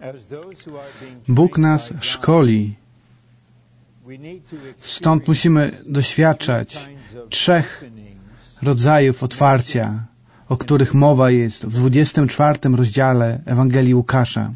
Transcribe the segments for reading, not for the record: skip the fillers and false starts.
Bóg nas szkoli. Stąd musimy doświadczać 3 rodzajów otwarcia, o których mowa jest w 24 rozdziale Ewangelii Łukasza.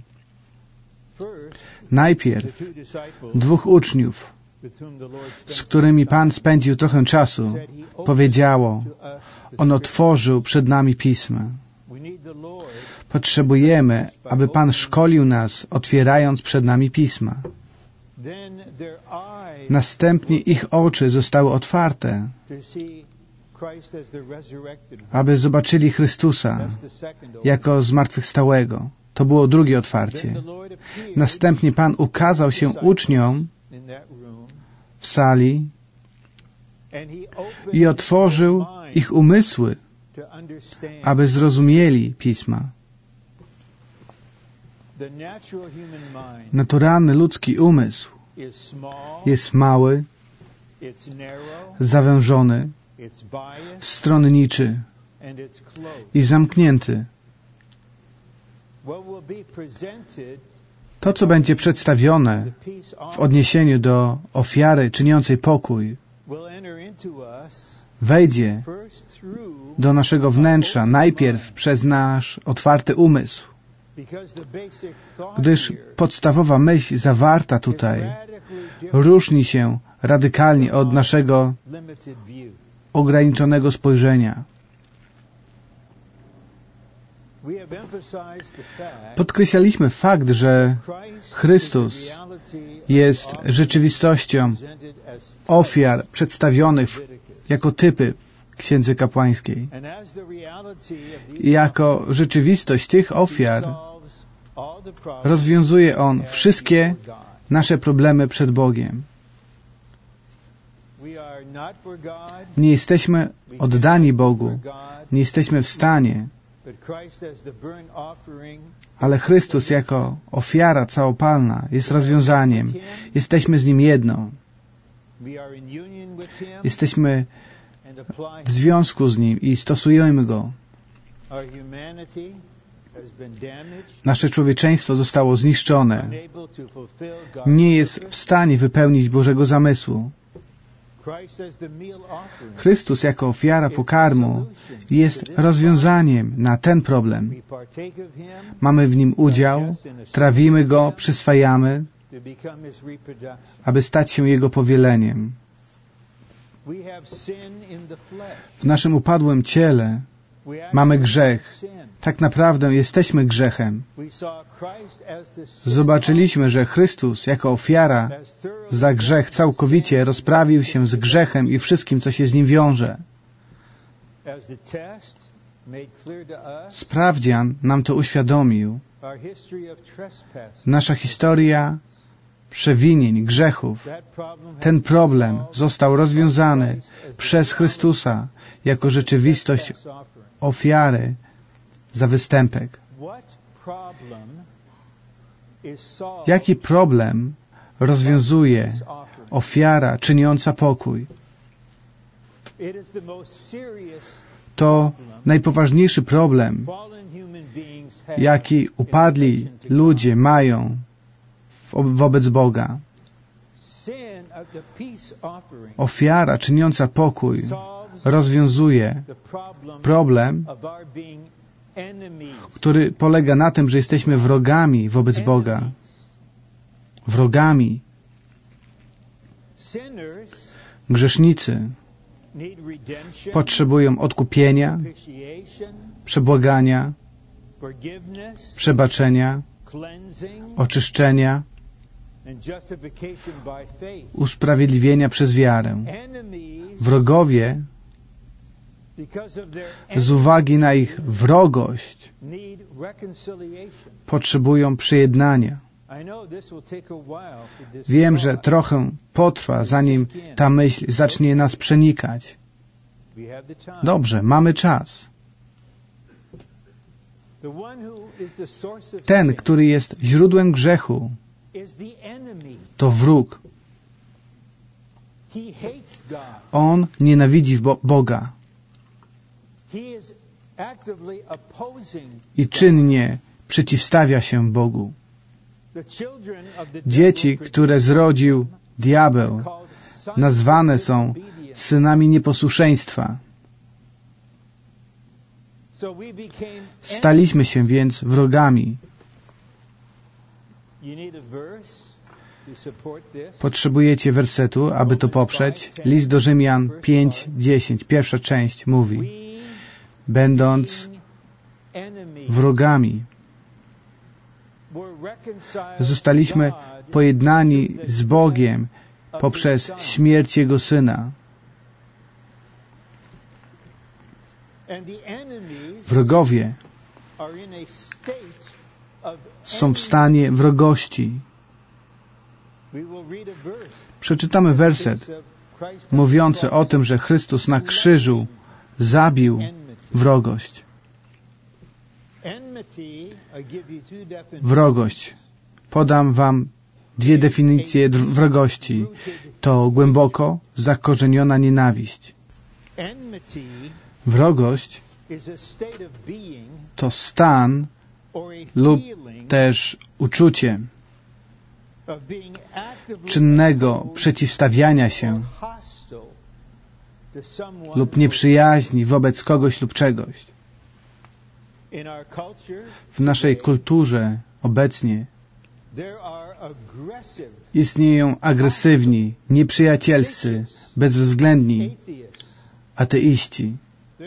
Najpierw 2 uczniów, z którymi Pan spędził trochę czasu, powiedziało: On otworzył przed nami Pisma. Potrzebujemy, aby Pan szkolił nas, otwierając przed nami Pisma. Następnie ich oczy zostały otwarte, aby zobaczyli Chrystusa jako zmartwychwstałego. To było drugie otwarcie. Następnie Pan ukazał się uczniom w sali i otworzył ich umysły, aby zrozumieli Pisma. Naturalny ludzki umysł jest mały, zawężony, stronniczy i zamknięty. To, co będzie przedstawione w odniesieniu do ofiary czyniącej pokój, wejdzie do naszego wnętrza najpierw przez nasz otwarty umysł, gdyż podstawowa myśl zawarta tutaj różni się radykalnie od naszego ograniczonego spojrzenia. Podkreślaliśmy fakt, że Chrystus jest rzeczywistością ofiar przedstawionych jako typy w Księdze Kapłańskiej. I jako rzeczywistość tych ofiar rozwiązuje On wszystkie nasze problemy przed Bogiem. Nie jesteśmy oddani Bogu, nie jesteśmy w stanie, ale Chrystus jako ofiara całopalna jest rozwiązaniem. Jesteśmy z Nim jedno. Jesteśmy w związku z Nim i stosujemy Go. Nasze człowieczeństwo zostało zniszczone. Nie jest w stanie wypełnić Bożego zamysłu. Chrystus jako ofiara pokarmu jest rozwiązaniem na ten problem. Mamy w Nim udział, trawimy Go, przyswajamy, aby stać się Jego powieleniem. W naszym upadłym ciele mamy grzech. Tak naprawdę jesteśmy grzechem. Zobaczyliśmy, że Chrystus jako ofiara za grzech całkowicie rozprawił się z grzechem i wszystkim, co się z nim wiąże. Sprawdzian nam to uświadomił. Nasza historia przewinień, grzechów, ten problem został rozwiązany przez Chrystusa jako rzeczywistość ofiary za występek. Jaki problem rozwiązuje ofiara czyniąca pokój? To najpoważniejszy problem, jaki upadli ludzie mają wobec Boga. Ofiara czyniąca pokój rozwiązuje problem, który polega na tym, że jesteśmy wrogami wobec Boga. Wrogami. Grzesznicy potrzebują odkupienia, przebłagania, przebaczenia, oczyszczenia, usprawiedliwienia przez wiarę. Wrogowie z uwagi na ich wrogość potrzebują przyjednania. Wiem, że trochę potrwa, zanim ta myśl zacznie nas przenikać. Dobrze, mamy czas. Ten, który jest źródłem grzechu, to wróg. On nienawidzi Boga i czynnie przeciwstawia się Bogu. Dzieci, które zrodził diabeł, nazwane są synami nieposłuszeństwa. Staliśmy się więc wrogami. Potrzebujecie wersetu, aby to poprzeć. List do Rzymian 5:10, pierwsza część mówi: będąc wrogami, zostaliśmy pojednani z Bogiem poprzez śmierć Jego Syna. Wrogowie są w stanie wrogości. Przeczytamy werset mówiący o tym, że Chrystus na krzyżu zabił wrogość. Wrogość. Podam wam dwie definicje wrogości. To głęboko zakorzeniona nienawiść. Wrogość to stan lub też uczucie czynnego przeciwstawiania się lub nieprzyjaźni wobec kogoś lub czegoś. W naszej kulturze obecnie istnieją agresywni, nieprzyjacielscy, bezwzględni ateiści.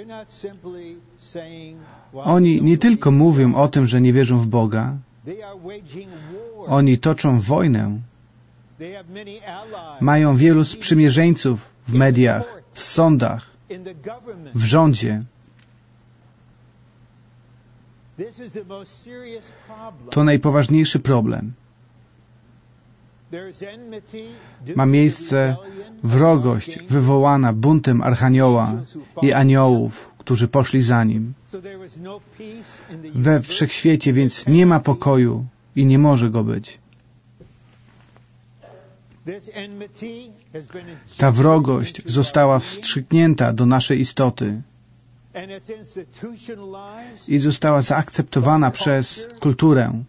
Oni nie tylko mówią o tym, że nie wierzą w Boga, oni toczą wojnę. Mają wielu sprzymierzeńców w mediach, w sądach, w rządzie. To najpoważniejszy problem. Ma miejsce wrogość wywołana buntem Archanioła i aniołów, którzy poszli za nim. We wszechświecie więc nie ma pokoju i nie może go być. Ta wrogość została wstrzyknięta do naszej istoty i została zaakceptowana przez kulturę,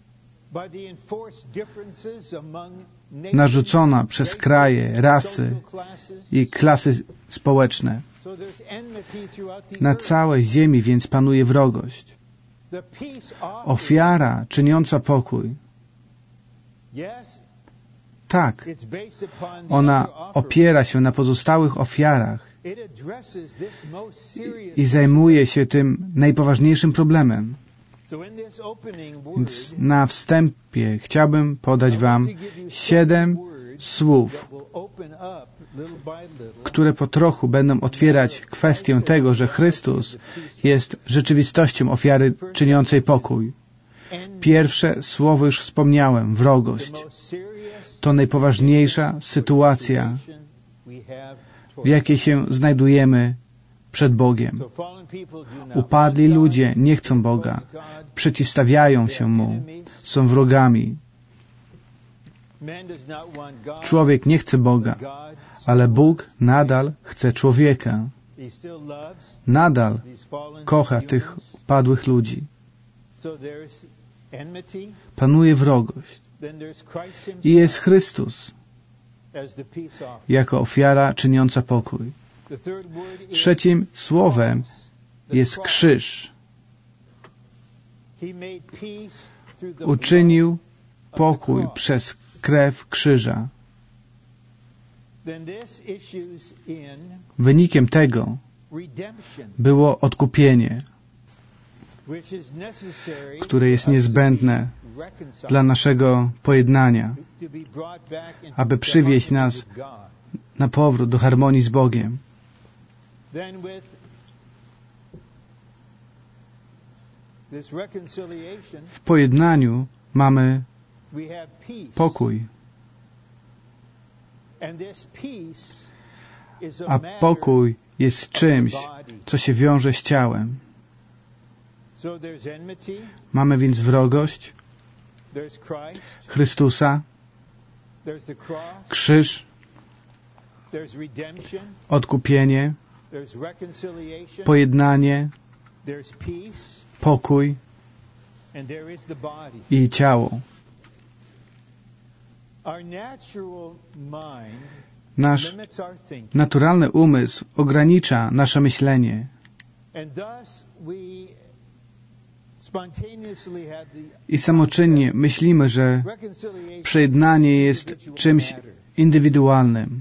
narzucona przez kraje, rasy i klasy społeczne. Na całej ziemi więc panuje wrogość. Ofiara czyniąca pokój. Tak, ona opiera się na pozostałych ofiarach i zajmuje się tym najpoważniejszym problemem. Więc na wstępie chciałbym podać wam 7 słów, które po trochu będą otwierać kwestię tego, że Chrystus jest rzeczywistością ofiary czyniącej pokój. Pierwsze słowo już wspomniałem, wrogość. To najpoważniejsza sytuacja, w jakiej się znajdujemy przed Bogiem. Upadli ludzie nie chcą Boga, przeciwstawiają się Mu, są wrogami. Człowiek nie chce Boga, ale Bóg nadal chce człowieka. Nadal kocha tych upadłych ludzi. Panuje wrogość. I jest Chrystus jako ofiara czyniąca pokój. Trzecim słowem jest krzyż. Uczynił pokój przez krew krzyża. Wynikiem tego było odkupienie, które jest niezbędne dla naszego pojednania, aby przywieźć nas na powrót do harmonii z Bogiem. W pojednaniu mamy pokój. A pokój jest czymś, co się wiąże z ciałem. Mamy więc wrogość Chrystusa, krzyż, odkupienie, pojednanie, pokój i ciało. Nasz naturalny umysł ogranicza nasze myślenie. I samoczynnie myślimy, że przejednanie jest czymś indywidualnym.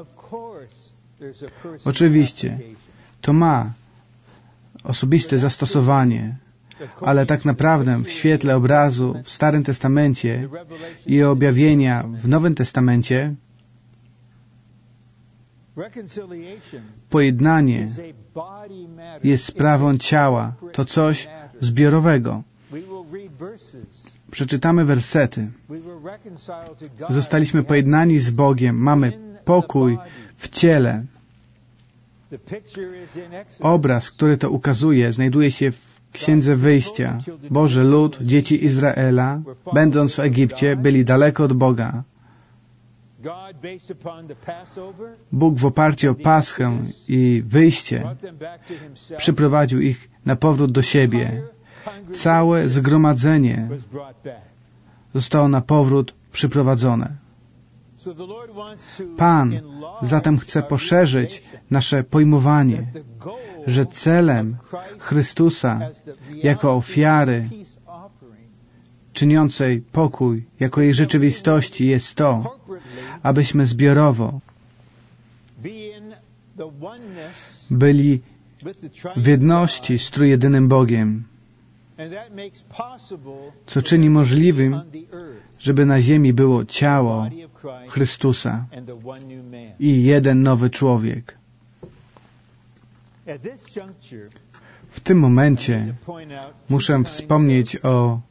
Oczywiście, to ma osobiste zastosowanie, ale tak naprawdę w świetle obrazu w Starym Testamencie i objawienia w Nowym Testamencie pojednanie jest sprawą ciała, to coś zbiorowego. Przeczytamy wersety. Zostaliśmy pojednani z Bogiem, mamy pokój w ciele. Obraz, który to ukazuje, znajduje się w Księdze Wyjścia. Boży lud, dzieci Izraela, będąc w Egipcie, byli daleko od Boga. Bóg w oparciu o Paschę i wyjście przyprowadził ich na powrót do siebie. Całe zgromadzenie zostało na powrót przyprowadzone. Pan zatem chce poszerzyć nasze pojmowanie, że celem Chrystusa jako ofiary czyniącej pokój jako jej rzeczywistości jest to, abyśmy zbiorowo byli w jedności z trójjedynym Bogiem, co czyni możliwym, żeby na ziemi było ciało Chrystusa i jeden nowy człowiek. W tym momencie muszę wspomnieć o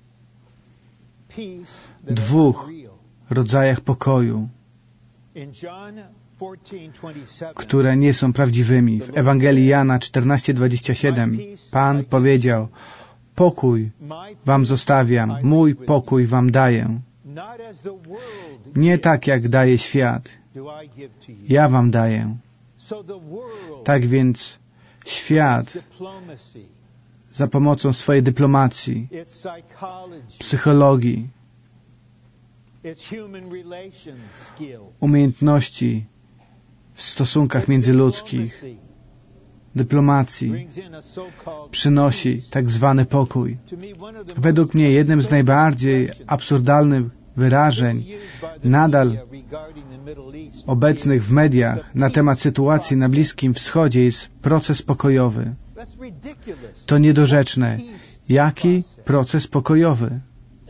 dwóch rodzajach pokoju, które nie są prawdziwymi. W Ewangelii Jana 14:27 Pan powiedział: pokój wam zostawiam, mój pokój wam daję. Nie tak jak daje świat, ja wam daję. Tak więc świat za pomocą swojej dyplomacji, psychologii, umiejętności w stosunkach międzyludzkich, dyplomacji przynosi tak zwany pokój. Według mnie jednym z najbardziej absurdalnych wyrażeń nadal obecnych w mediach na temat sytuacji na Bliskim Wschodzie jest proces pokojowy. To niedorzeczne. Jaki proces pokojowy?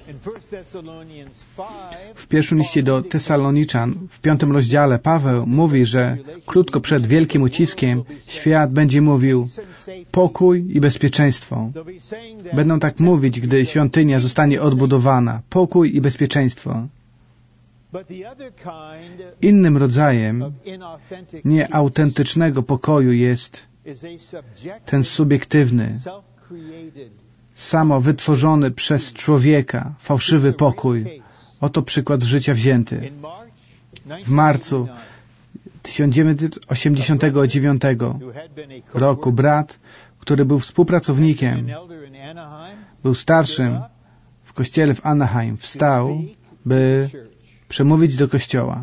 W pierwszym liście do Tesaloniczan, w 5. rozdziale, Paweł mówi, że krótko przed wielkim uciskiem świat będzie mówił pokój i bezpieczeństwo. Będą tak mówić, gdy świątynia zostanie odbudowana. Pokój i bezpieczeństwo. Innym rodzajem nieautentycznego pokoju jest ten subiektywny, samo wytworzony przez człowieka, fałszywy pokój. Oto przykład z życia wzięty. W marcu 1989 roku brat, który był współpracownikiem, był starszym w kościele w Anaheim, wstał, by przemówić do kościoła.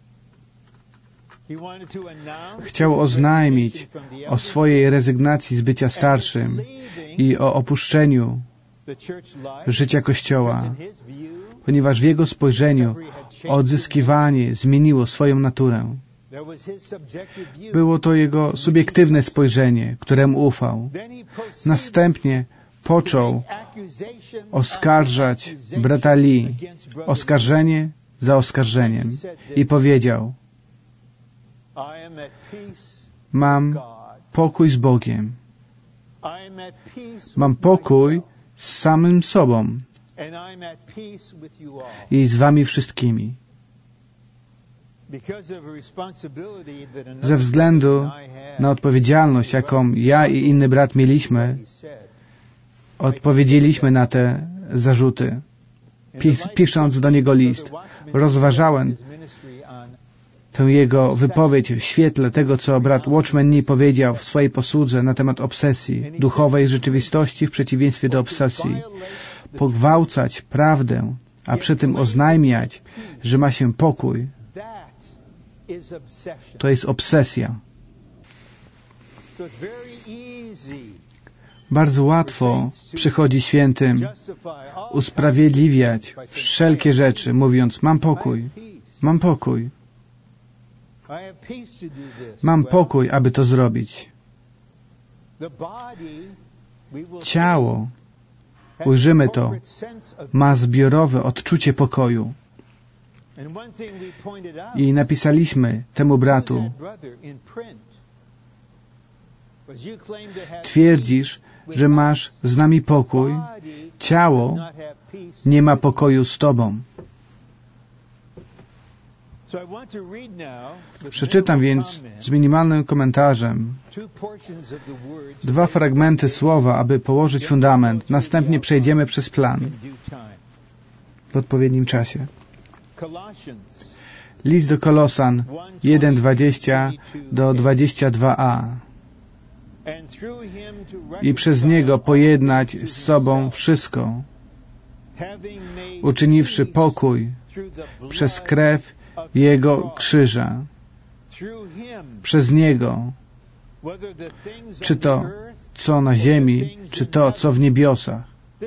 Chciał oznajmić o swojej rezygnacji z bycia starszym i o opuszczeniu życia Kościoła, ponieważ w jego spojrzeniu odzyskiwanie zmieniło swoją naturę. Było to jego subiektywne spojrzenie, któremu ufał. Następnie począł oskarżać brata Lee, oskarżenie za oskarżeniem, i powiedział: mam pokój z Bogiem. Mam pokój z samym sobą i z wami wszystkimi. Ze względu na odpowiedzialność, jaką ja i inny brat mieliśmy, odpowiedzieliśmy na te zarzuty. Pisząc do niego list, rozważałem tę jego wypowiedź w świetle tego, co brat Watchman Nee powiedział w swojej posłudze na temat obsesji, duchowej rzeczywistości w przeciwieństwie do obsesji. Pogwałcać prawdę a przy tym oznajmiać, że ma się pokój, to jest obsesja. Bardzo łatwo przychodzi świętym usprawiedliwiać wszelkie rzeczy, mówiąc: mam pokój, mam pokój. Mam pokój, aby to zrobić. Ciało, ujrzymy to, ma zbiorowe odczucie pokoju. I napisaliśmy temu bratu: twierdzisz, że masz z nami pokój, ciało nie ma pokoju z tobą. Przeczytam więc z minimalnym komentarzem 2 fragmenty słowa, aby położyć fundament. Następnie przejdziemy przez plan w odpowiednim czasie. List do Kolosan 1:20 do 22a. I przez Niego pojednać z sobą wszystko, uczyniwszy pokój przez krew Jego krzyża. Przez Niego, czy to, co na ziemi, czy to, co w niebiosach,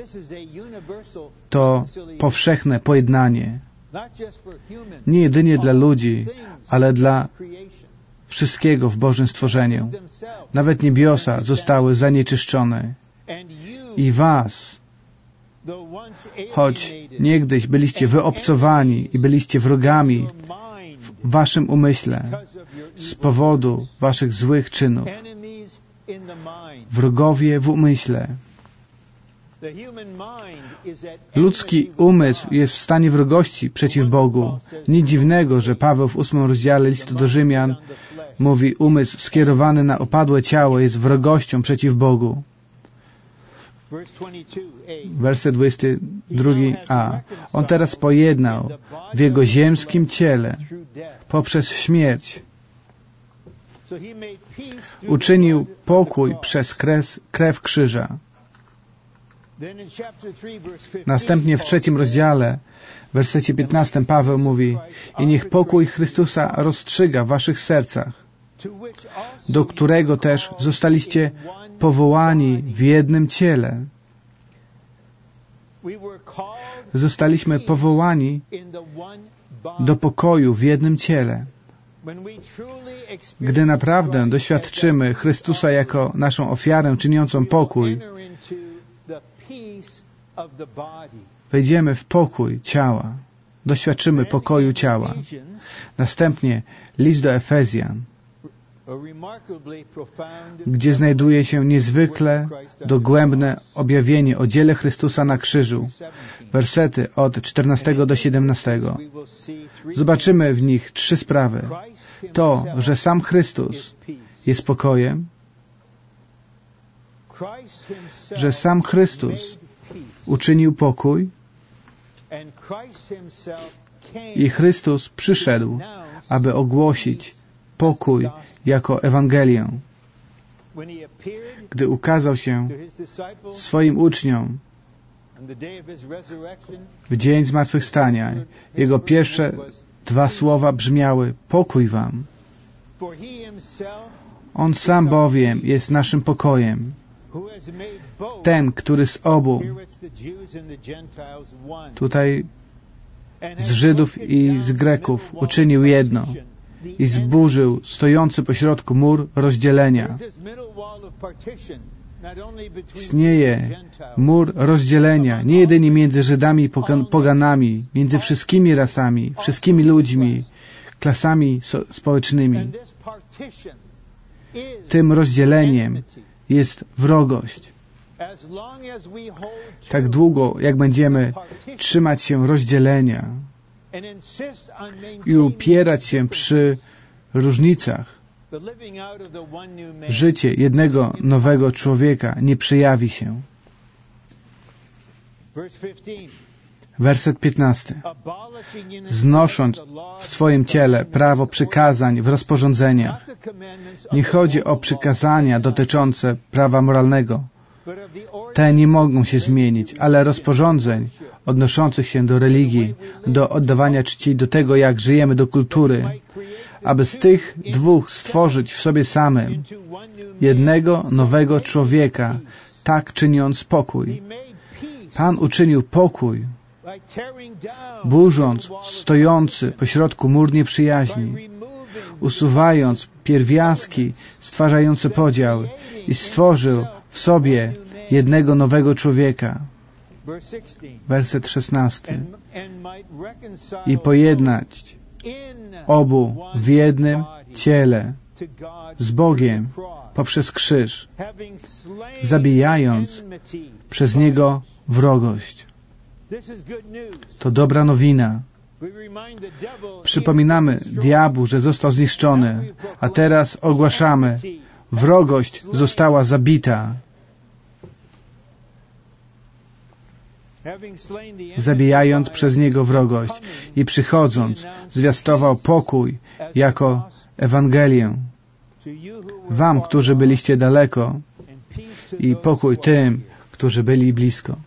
to powszechne pojednanie. Nie jedynie dla ludzi, ale dla wszystkiego w Bożym stworzeniu. Nawet niebiosa zostały zanieczyszczone. I was, choć niegdyś byliście wyobcowani i byliście wrogami w waszym umyśle z powodu waszych złych czynów. Wrogowie w umyśle. Ludzki umysł jest w stanie wrogości przeciw Bogu. Nic dziwnego, że Paweł w 8 rozdziale listu do Rzymian mówi: umysł skierowany na opadłe ciało jest wrogością przeciw Bogu. Werset 22a. On teraz pojednał w Jego ziemskim ciele poprzez śmierć. Uczynił pokój przez krew krzyża. Następnie w 3 rozdziale, w wersecie 15 Paweł mówi: i niech pokój Chrystusa rozstrzyga w waszych sercach, do którego też zostaliście powołani w jednym ciele. Zostaliśmy powołani do pokoju w jednym ciele. Gdy naprawdę doświadczymy Chrystusa jako naszą ofiarę czyniącą pokój, wejdziemy w pokój ciała. Doświadczymy pokoju ciała. Następnie list do Efezjan, gdzie znajduje się niezwykle dogłębne objawienie o dziele Chrystusa na krzyżu. Wersety od 14 do 17. Zobaczymy w nich 3 sprawy. To, że sam Chrystus jest pokojem, że sam Chrystus uczynił pokój i Chrystus przyszedł, aby ogłosić pokój jako Ewangelię. Gdy ukazał się swoim uczniom w dzień zmartwychwstania, Jego pierwsze 2 słowa brzmiały: pokój wam. On sam bowiem jest naszym pokojem. Ten, który z obu, tutaj z Żydów i z Greków, uczynił jedno i zburzył stojący pośrodku mur rozdzielenia. Istnieje mur rozdzielenia nie jedynie między Żydami i poganami, między wszystkimi rasami, wszystkimi ludźmi, klasami społecznymi. Tym rozdzieleniem jest wrogość. Tak długo, jak będziemy trzymać się rozdzielenia i upierać się przy różnicach, życie jednego nowego człowieka nie przejawi się. Werset 15. Znosząc w swoim ciele prawo przykazań w rozporządzeniach. Nie chodzi o przykazania dotyczące prawa moralnego. Te nie mogą się zmienić, ale rozporządzeń odnoszących się do religii, do oddawania czci, do tego, jak żyjemy, do kultury, aby z tych dwóch stworzyć w sobie samym jednego nowego człowieka, tak czyniąc pokój. Pan uczynił pokój, burząc stojący pośrodku mur nieprzyjaźni, usuwając pierwiastki stwarzające podział i stworzył w sobie jednego nowego człowieka. Werset 16. I pojednać obu w jednym ciele z Bogiem poprzez krzyż, zabijając przez Niego wrogość. To dobra nowina. Przypominamy diabłu, że został zniszczony, a teraz ogłaszamy, wrogość została zabita. Zabijając przez Niego wrogość i przychodząc, zwiastował pokój jako Ewangelię. Wam, którzy byliście daleko, i pokój tym, którzy byli blisko.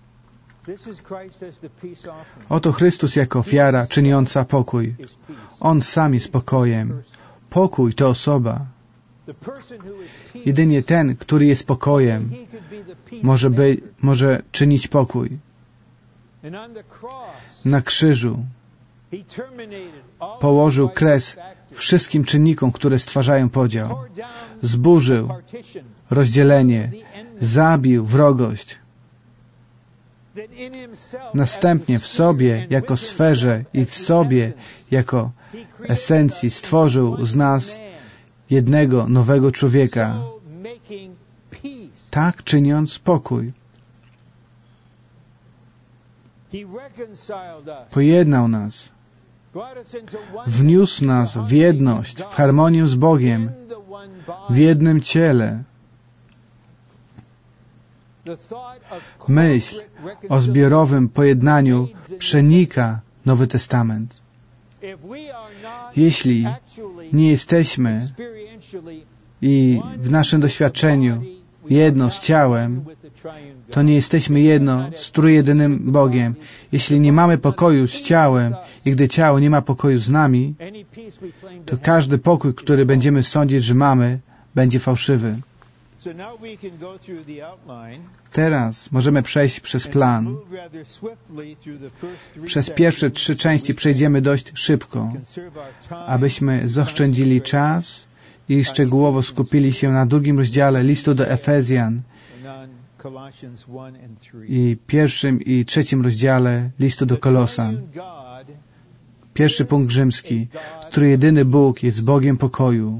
Oto Chrystus jako ofiara czyniąca pokój. On sam jest pokojem. Pokój to osoba. Jedynie ten, który jest pokojem, może czynić pokój. Na krzyżu położył kres wszystkim czynnikom, które stwarzają podział. Zburzył rozdzielenie, zabił wrogość. Następnie w sobie jako sferze i w sobie jako esencji stworzył z nas jednego nowego człowieka, tak czyniąc pokój. Pojednał nas, wniósł nas w jedność, w harmonię z Bogiem, w jednym ciele. Myśl o zbiorowym pojednaniu przenika Nowy Testament. Jeśli nie jesteśmy i w naszym doświadczeniu jedno z ciałem, to nie jesteśmy jedno z trójjedynym Bogiem. Jeśli nie mamy pokoju z ciałem i gdy ciało nie ma pokoju z nami, to każdy pokój, który będziemy sądzić, że mamy, będzie fałszywy. Teraz możemy przejść przez plan. Przez pierwsze 3 części przejdziemy dość szybko, abyśmy zaoszczędzili czas i szczegółowo skupili się na 2 rozdziale listu do Efezjan i 1 i 3 rozdziale listu do Kolosan. Pierwszy punkt rzymski. Trójjedyny Bóg jest Bogiem pokoju.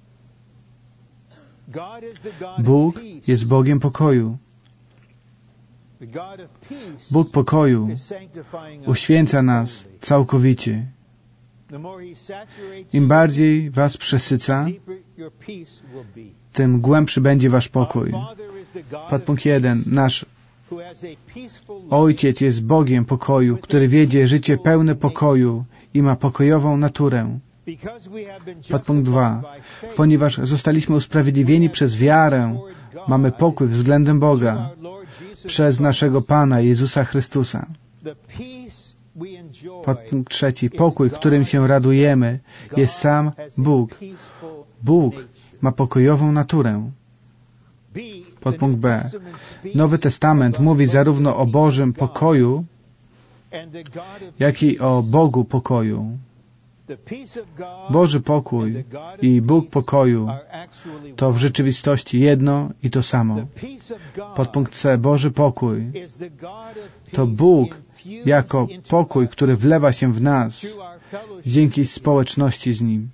Bóg jest Bogiem pokoju. Bóg pokoju uświęca nas całkowicie. Im bardziej was przesyca, tym głębszy będzie wasz pokój. Podpunkt 1. Nasz Ojciec jest Bogiem pokoju, który wiedzie życie pełne pokoju i ma pokojową naturę. Podpunkt 2. Ponieważ zostaliśmy usprawiedliwieni przez wiarę, mamy pokój względem Boga przez naszego Pana Jezusa Chrystusa. Podpunkt 3. Pokój, którym się radujemy, jest sam Bóg. Bóg ma pokojową naturę. Podpunkt B. Nowy Testament mówi zarówno o Bożym pokoju, jak i o Bogu pokoju. Boży pokój i Bóg pokoju to w rzeczywistości jedno i to samo. Podpunkt C. Boży pokój to Bóg jako pokój, który wlewa się w nas dzięki społeczności z Nim.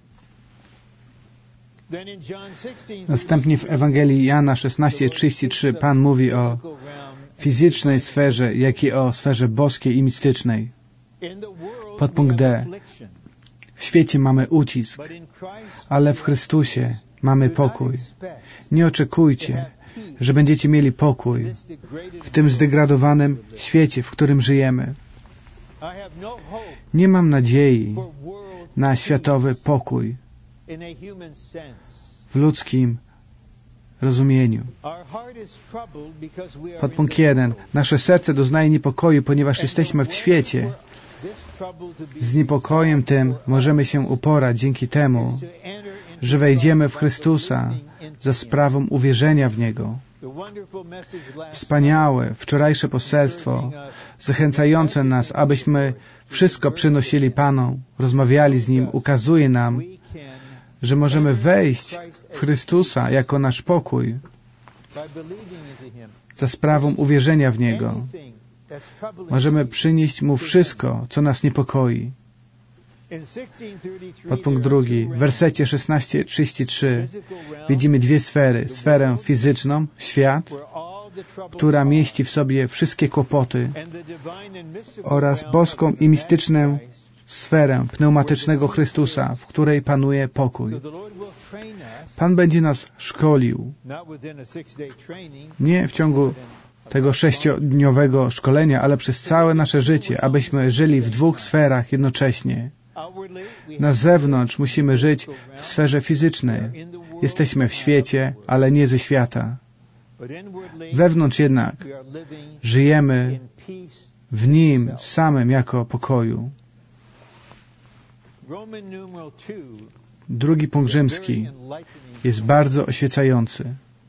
Następnie w Ewangelii Jana 16:33 Pan mówi o fizycznej sferze, jak i o sferze boskiej i mistycznej. Podpunkt D. W świecie mamy ucisk, ale w Chrystusie mamy pokój. Nie oczekujcie, że będziecie mieli pokój w tym zdegradowanym świecie, w którym żyjemy. Nie mam nadziei na światowy pokój w ludzkim rozumieniu. Podpunkt 1. Nasze serce doznaje niepokoju, ponieważ jesteśmy w świecie. Z niepokojem tym możemy się uporać dzięki temu, że wejdziemy w Chrystusa za sprawą uwierzenia w Niego. Wspaniałe, wczorajsze poselstwo, zachęcające nas, abyśmy wszystko przynosili Panu, rozmawiali z Nim, ukazuje nam, że możemy wejść w Chrystusa jako nasz pokój za sprawą uwierzenia w Niego. Możemy przynieść Mu wszystko, co nas niepokoi. Podpunkt 2. W wersecie 16:33 widzimy dwie sfery. Sferę fizyczną, świat, która mieści w sobie wszystkie kłopoty, oraz boską i mistyczną sferę pneumatycznego Chrystusa, w której panuje pokój. Pan będzie nas szkolił. Nie w ciągu tego 6-dniowego szkolenia, ale przez całe nasze życie, abyśmy żyli w dwóch sferach jednocześnie. Na zewnątrz musimy żyć w sferze fizycznej. Jesteśmy w świecie, ale nie ze świata. Wewnątrz jednak żyjemy w Nim samym jako pokoju. Drugi punkt rzymski jest bardzo oświecający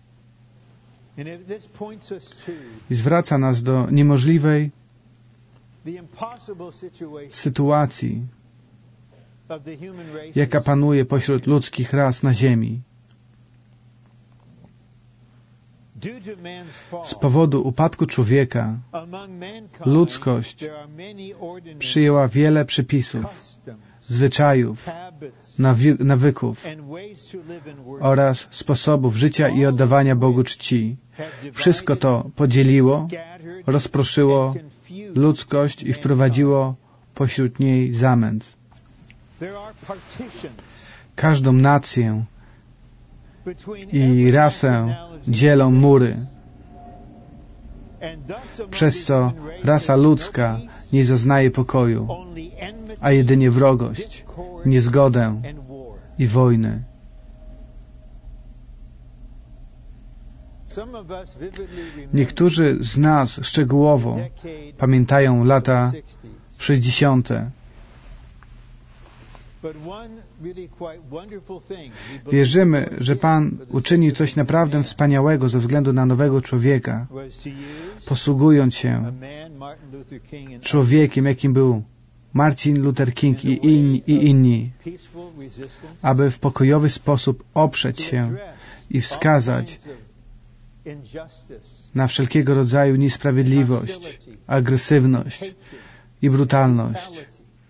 i zwraca nas do niemożliwej sytuacji, jaka panuje pośród ludzkich ras na ziemi. Z powodu upadku człowieka ludzkość przyjęła wiele przepisów, zwyczajów, nawyków oraz sposobów życia i oddawania Bogu czci. Wszystko to podzieliło, rozproszyło ludzkość i wprowadziło pośród niej zamęt. Każdą nację i rasę dzielą mury, przez co rasa ludzka nie zaznaje pokoju, a jedynie wrogość, niezgodę i wojny. Niektórzy z nas szczegółowo pamiętają lata 60. Wierzymy, że Pan uczynił coś naprawdę wspaniałego ze względu na nowego człowieka, posługując się człowiekiem, jakim był Martin Luther King i inni, aby w pokojowy sposób oprzeć się i wskazać na wszelkiego rodzaju niesprawiedliwość, agresywność i brutalność.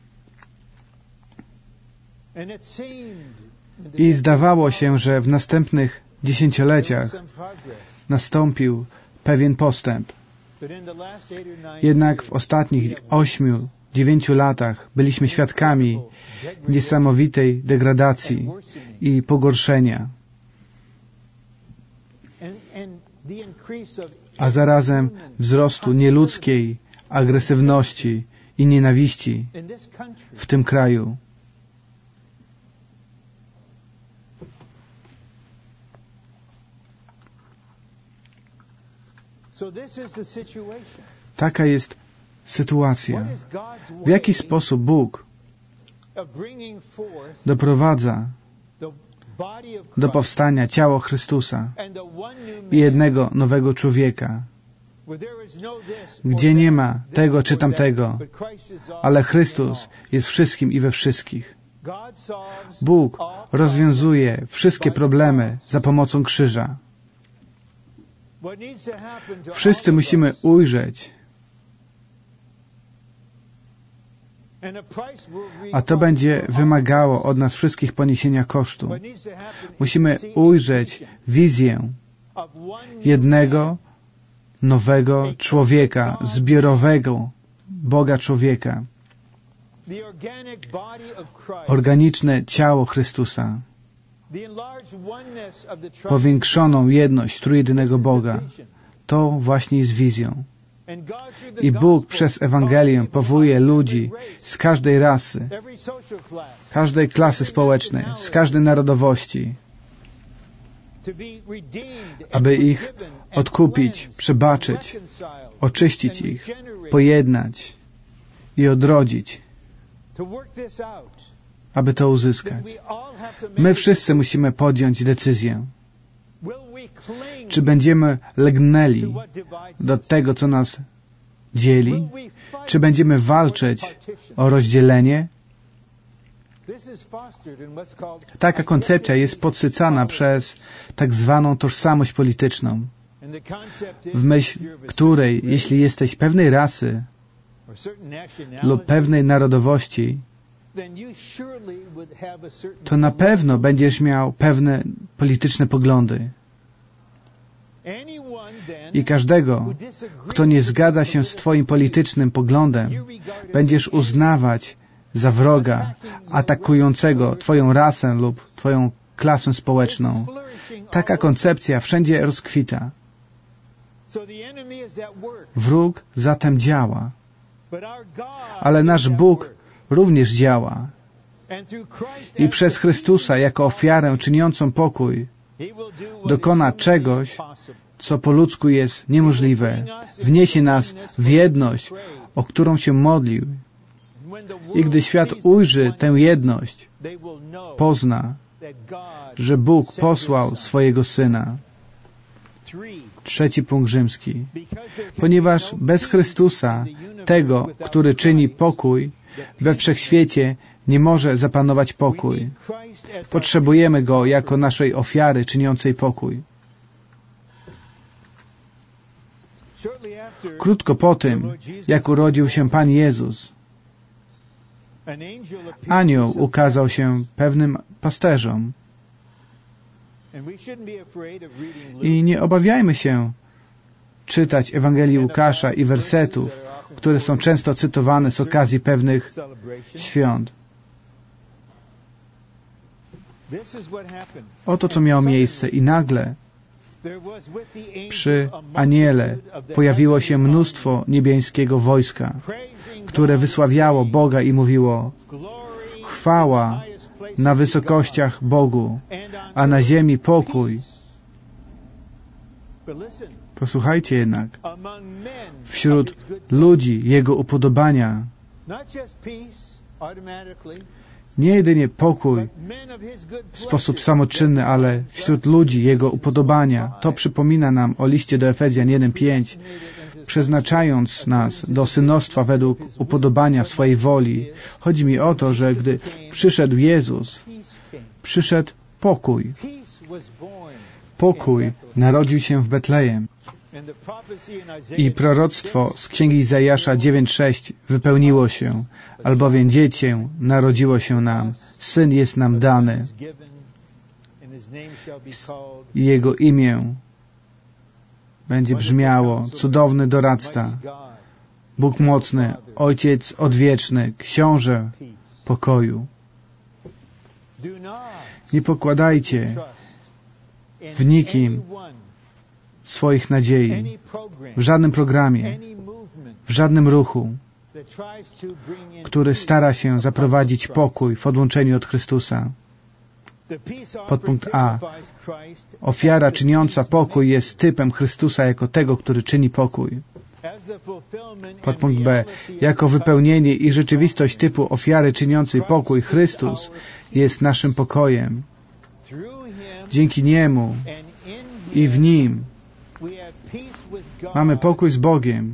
I zdawało się, że w następnych dziesięcioleciach nastąpił pewien postęp. Jednak w ostatnich 8-9 latach byliśmy świadkami niesamowitej degradacji i pogorszenia, a zarazem wzrostu nieludzkiej agresywności i nienawiści w tym kraju. Taka jest sytuacja. W jaki sposób Bóg doprowadza do powstania ciała Chrystusa i jednego nowego człowieka, gdzie nie ma tego czy tamtego, ale Chrystus jest wszystkim i we wszystkich. Bóg rozwiązuje wszystkie problemy za pomocą krzyża. Wszyscy musimy ujrzeć, a to będzie wymagało od nas wszystkich poniesienia kosztu. Musimy ujrzeć wizję jednego nowego człowieka, zbiorowego Boga człowieka, organiczne ciało Chrystusa, powiększoną jedność trójjedynego Boga. To właśnie jest wizją. I Bóg przez Ewangelię powołuje ludzi z każdej rasy, każdej klasy społecznej, z każdej narodowości, aby ich odkupić, przebaczyć, oczyścić ich, pojednać i odrodzić, aby to uzyskać. My wszyscy musimy podjąć decyzję. Czy będziemy lgnęli do tego, co nas dzieli? Czy będziemy walczyć o rozdzielenie? Taka koncepcja jest podsycana przez tak zwaną tożsamość polityczną, w myśl której, jeśli jesteś pewnej rasy lub pewnej narodowości, to na pewno będziesz miał pewne polityczne poglądy. I każdego, kto nie zgadza się z Twoim politycznym poglądem, będziesz uznawać za wroga, atakującego Twoją rasę lub Twoją klasę społeczną. Taka koncepcja wszędzie rozkwita. Wróg zatem działa. Ale nasz Bóg również działa. I przez Chrystusa jako ofiarę czyniącą pokój dokona czegoś, co po ludzku jest niemożliwe. Wniesie nas w jedność, o którą się modlił. I gdy świat ujrzy tę jedność, pozna, że Bóg posłał swojego Syna. 3 punkt rzymski. Ponieważ bez Chrystusa, tego, który czyni pokój, we wszechświecie nie może zapanować pokój. Potrzebujemy Go jako naszej ofiary czyniącej pokój. Krótko po tym, jak urodził się Pan Jezus, anioł ukazał się pewnym pasterzom. I nie obawiajmy się czytać Ewangelii Łukasza i wersetów, które są często cytowane z okazji pewnych świąt. Oto co miało miejsce i nagle przy aniele pojawiło się mnóstwo niebiańskiego wojska, które wysławiało Boga i mówiło: chwała na wysokościach Bogu, a na ziemi pokój. Posłuchajcie jednak, wśród ludzi Jego upodobania nie jedynie pokój w sposób samoczynny, ale wśród ludzi Jego upodobania. To przypomina nam o liście do Efezjan 1:5, przeznaczając nas do synostwa według upodobania swojej woli. Chodzi mi o to, że gdy przyszedł Jezus, przyszedł pokój. Pokój narodził się w Betlejem. I proroctwo z Księgi Izajasza 9:6 wypełniło się, albowiem dziecię narodziło się nam, syn jest nam dany i jego imię będzie brzmiało: cudowny doradca, Bóg mocny, Ojciec odwieczny, Książę pokoju. Nie pokładajcie w nikim swoich nadziei, w żadnym programie, w żadnym ruchu, który stara się zaprowadzić pokój w odłączeniu od Chrystusa. Podpunkt A. Ofiara czyniąca pokój jest typem Chrystusa jako tego, który czyni pokój. Podpunkt B. Jako wypełnienie i rzeczywistość typu ofiary czyniącej pokój, Chrystus jest naszym pokojem. Dzięki Niemu i w Nim mamy pokój z Bogiem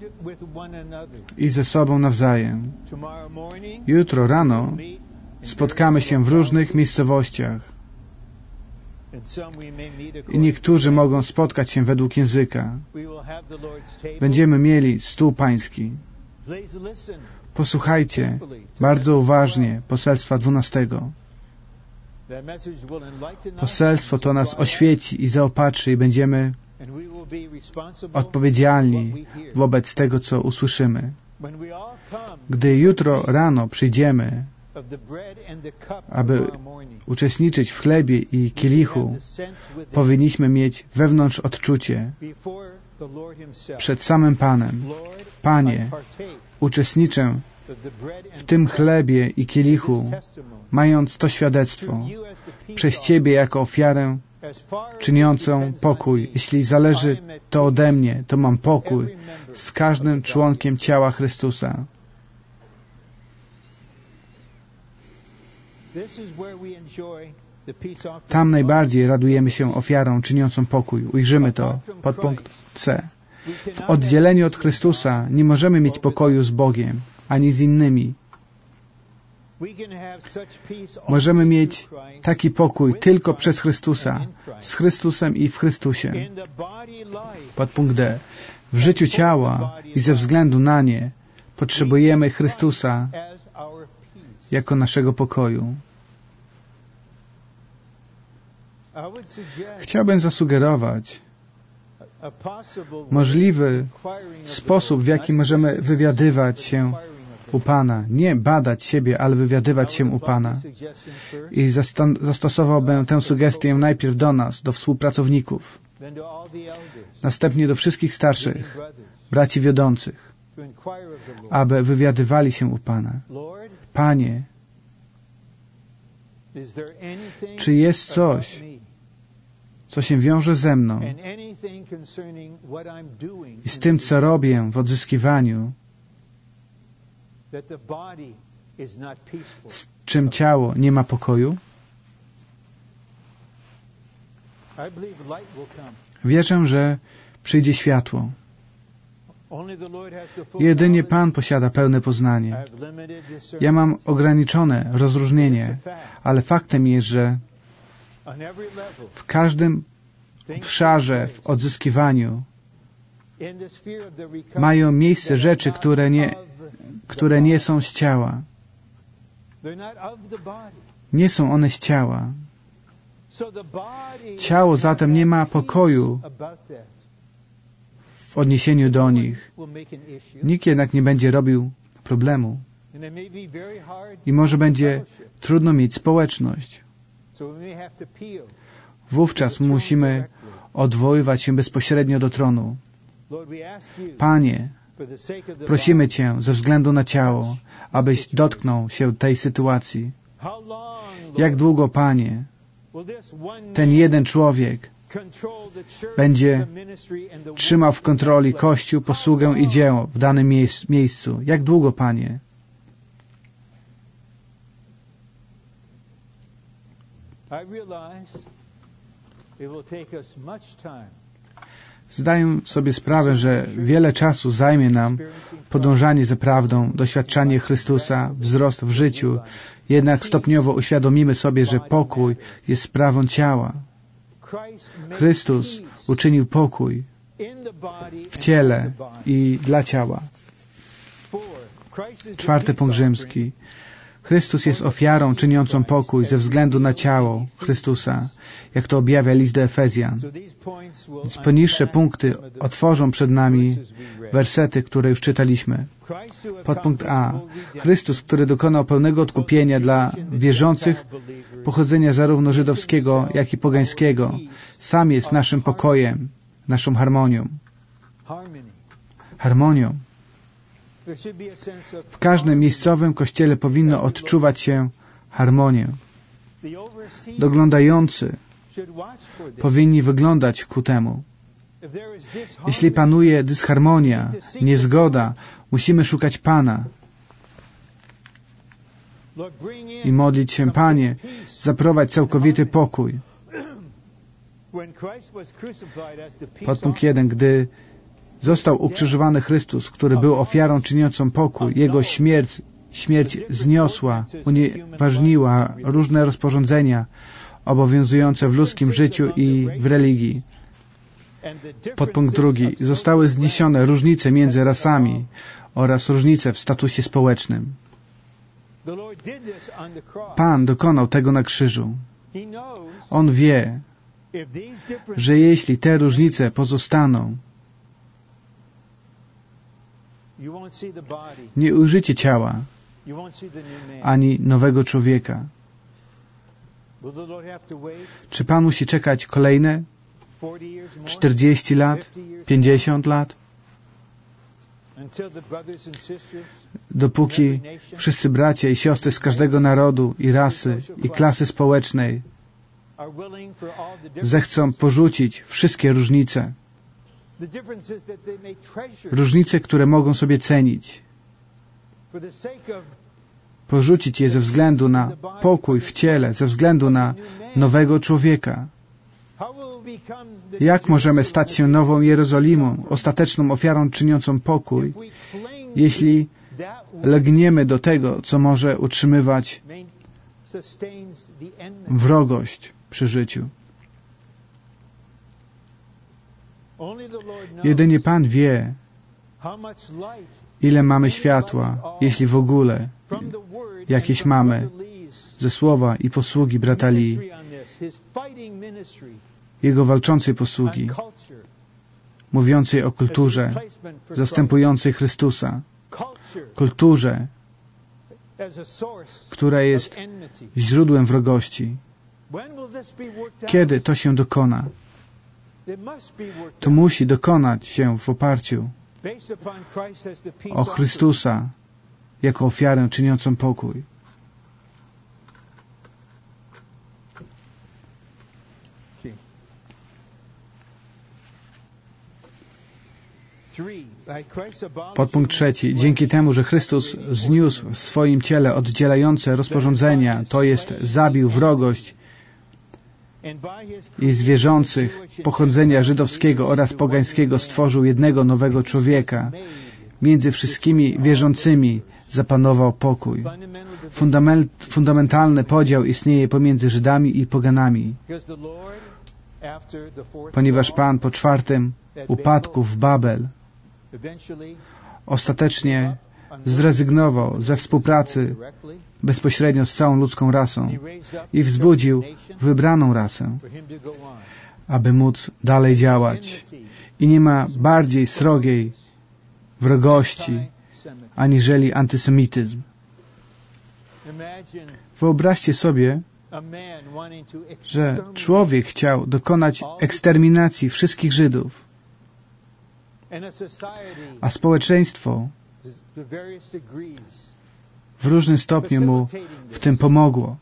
i ze sobą nawzajem. Jutro rano spotkamy się w różnych miejscowościach i niektórzy mogą spotkać się według języka. Będziemy mieli stół pański. Posłuchajcie bardzo uważnie poselstwa 12. Poselstwo to nas oświeci i zaopatrzy i będziemy odpowiedzialni wobec tego, co usłyszymy. Gdy jutro rano przyjdziemy, aby uczestniczyć w chlebie i kielichu, powinniśmy mieć wewnątrz odczucie przed samym Panem: Panie, uczestniczę w tym chlebie i kielichu, mając to świadectwo przez Ciebie jako ofiarę czyniącą pokój. Jeśli zależy to ode mnie, to mam pokój z każdym członkiem ciała Chrystusa. Tam najbardziej radujemy się ofiarą czyniącą pokój. Ujrzymy to. Podpunkt C. W oddzieleniu od Chrystusa nie możemy mieć pokoju z Bogiem, ani z innymi. Możemy mieć taki pokój tylko przez Chrystusa, z Chrystusem i w Chrystusie. Podpunkt D. W życiu ciała i ze względu na nie potrzebujemy Chrystusa jako naszego pokoju. Chciałbym zasugerować możliwy sposób, w jaki możemy wywiadywać się u Pana. Nie badać siebie, ale wywiadywać się u Pana. I zastosowałbym tę sugestię najpierw do nas, do współpracowników, następnie do wszystkich starszych, braci wiodących, aby wywiadywali się u Pana. Panie, czy jest coś, co się wiąże ze mną i z tym, co robię w odzyskiwaniu, z czym ciało nie ma pokoju? Wierzę, że przyjdzie światło. Jedynie Pan posiada pełne poznanie. Ja mam ograniczone rozróżnienie, ale faktem jest, że w każdym obszarze, w odzyskiwaniu mają miejsce rzeczy, które nie są z ciała. Nie są one z ciała. Ciało zatem nie ma pokoju w odniesieniu do nich. Nikt jednak nie będzie robił problemu. I może będzie trudno mieć społeczność. Wówczas musimy odwoływać się bezpośrednio do tronu. Panie, prosimy Cię ze względu na ciało, abyś dotknął się tej sytuacji. Jak długo, Panie, ten jeden człowiek będzie trzymał w kontroli Kościół, posługę i dzieło w danym miejscu? Jak długo, Panie? Zdaję sobie sprawę, że wiele czasu zajmie nam podążanie za prawdą, doświadczanie Chrystusa, wzrost w życiu, jednak stopniowo uświadomimy sobie, że pokój jest sprawą ciała. Chrystus uczynił pokój w ciele i dla ciała. 4. punkt rzymski. Chrystus jest ofiarą czyniącą pokój ze względu na ciało Chrystusa, jak to objawia list do Efezjan. Więc poniższe punkty otworzą przed nami wersety, które już czytaliśmy. Podpunkt A. Chrystus, który dokonał pełnego odkupienia dla wierzących pochodzenia zarówno żydowskiego, jak i pogańskiego, sam jest naszym pokojem, naszą harmonią. Harmonią. W każdym miejscowym kościele powinno odczuwać się harmonię. Doglądający powinni wyglądać ku temu. Jeśli panuje dysharmonia, niezgoda, musimy szukać Pana i modlić się: Panie, zaprowadź całkowity pokój. Podpunkt 1. Gdy został ukrzyżowany Chrystus, który był ofiarą czyniącą pokój, Jego śmierć zniosła, unieważniła różne rozporządzenia obowiązujące w ludzkim życiu i w religii. Podpunkt 2. Zostały zniesione różnice między rasami oraz różnice w statusie społecznym. Pan dokonał tego na krzyżu. On wie, że jeśli te różnice pozostaną, nie ujrzycie ciała, ani nowego człowieka. Czy Pan musi czekać kolejne 40 lat, 50 lat? Dopóki wszyscy bracia i siostry z każdego narodu i rasy i klasy społecznej zechcą porzucić wszystkie różnice. Różnice, które mogą sobie cenić. Porzucić je ze względu na pokój w ciele, ze względu na nowego człowieka. Jak możemy stać się nową Jerozolimą, ostateczną ofiarą czyniącą pokój, jeśli legniemy do tego, co może utrzymywać wrogość przy życiu? Jedynie Pan wie, ile mamy światła, jeśli w ogóle jakieś mamy, ze słowa i posługi brata Lee, jego walczącej posługi, mówiącej o kulturze, zastępującej Chrystusa, kulturze, która jest źródłem wrogości. Kiedy to się dokona? To musi dokonać się w oparciu o Chrystusa jako ofiarę czyniącą pokój. Podpunkt 3. Dzięki temu, że Chrystus zniósł w swoim ciele oddzielające rozporządzenia, to jest zabił wrogość i z wierzących pochodzenia żydowskiego oraz pogańskiego stworzył jednego nowego człowieka. Między wszystkimi wierzącymi zapanował pokój. Fundamentalny podział istnieje pomiędzy Żydami i poganami, ponieważ Pan po czwartym upadku w Babel ostatecznie zrezygnował ze współpracy bezpośrednio z całą ludzką rasą i wzbudził wybraną rasę, aby móc dalej działać. I nie ma bardziej srogiej wrogości aniżeli antysemityzm. Wyobraźcie sobie, że człowiek chciał dokonać eksterminacji wszystkich Żydów, a społeczeństwo w różnym stopniu mu w tym pomogło.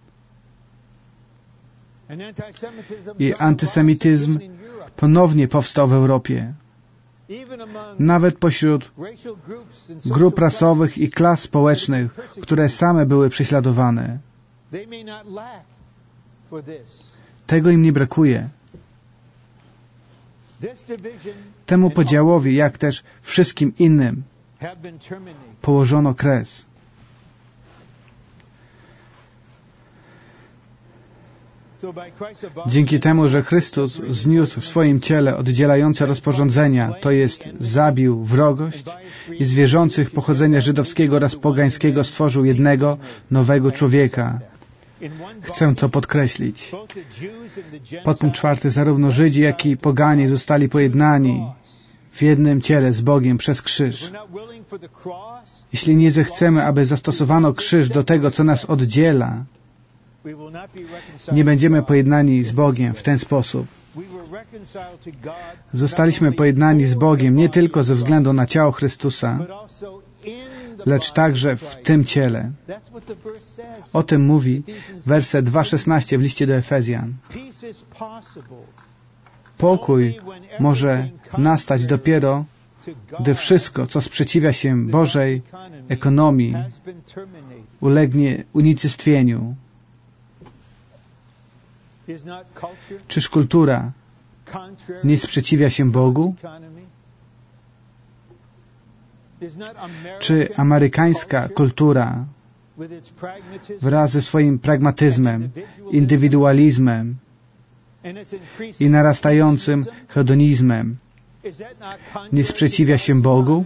I antysemityzm ponownie powstał w Europie. Nawet pośród grup rasowych i klas społecznych, które same były prześladowane. Tego im nie brakuje. Temu podziałowi, jak też wszystkim innym, położono kres. Dzięki temu, że Chrystus zniósł w swoim ciele oddzielające rozporządzenia, to jest zabił wrogość i z wierzących pochodzenia żydowskiego oraz pogańskiego stworzył jednego nowego człowieka. Chcę to podkreślić. Podpunkt 4. Zarówno Żydzi, jak i poganie zostali pojednani w jednym ciele z Bogiem przez krzyż. Jeśli nie zechcemy, aby zastosowano krzyż do tego, co nas oddziela, nie będziemy pojednani z Bogiem w ten sposób. Zostaliśmy pojednani z Bogiem nie tylko ze względu na ciało Chrystusa, lecz także w tym ciele. O tym mówi werset 2:16 w liście do Efezjan. Pokój może nastać dopiero, gdy wszystko, co sprzeciwia się Bożej ekonomii, ulegnie unicestwieniu. Czyż kultura nie sprzeciwia się Bogu? Czy amerykańska kultura wraz ze swoim pragmatyzmem, indywidualizmem i narastającym hedonizmem nie sprzeciwia się Bogu?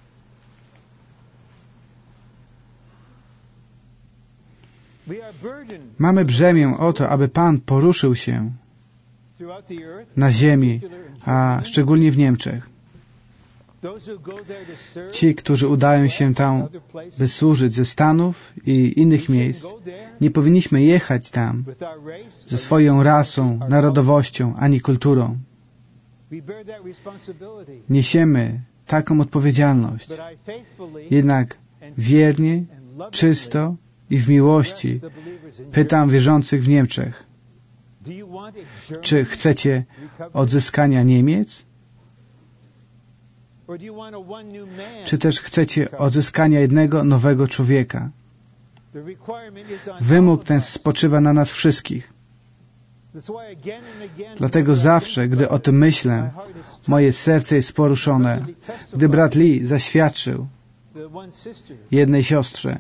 Mamy brzemię o to, aby Pan poruszył się na ziemi, a szczególnie w Niemczech. Ci, którzy udają się tam, by służyć ze Stanów i innych miejsc, nie powinniśmy jechać tam ze swoją rasą, narodowością ani kulturą. Niesiemy taką odpowiedzialność. Jednak wiernie, czysto i w miłości pytam wierzących w Niemczech, Czy chcecie odzyskania Niemiec? Czy też chcecie odzyskania jednego nowego człowieka? Wymóg ten spoczywa na nas wszystkich. Dlatego zawsze, gdy o tym myślę, moje serce jest poruszone. Gdy brat Lee zaświadczył jednej siostrze,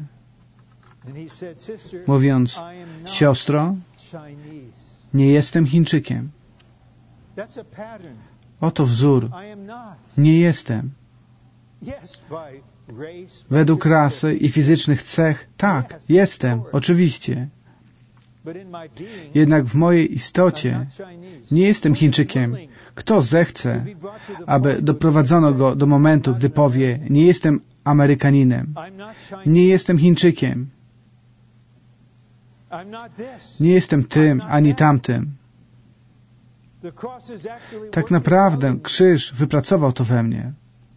mówiąc: siostro, nie jestem Chińczykiem. Oto wzór. Nie jestem. Według rasy i fizycznych cech, tak, jestem, oczywiście. Jednak w mojej istocie nie jestem Chińczykiem. Kto zechce, aby doprowadzono go do momentu, gdy powie: nie jestem Amerykaninem, nie jestem Chińczykiem, nie jestem tym ani tamtym. Tak naprawdę krzyż wypracował to we mnie.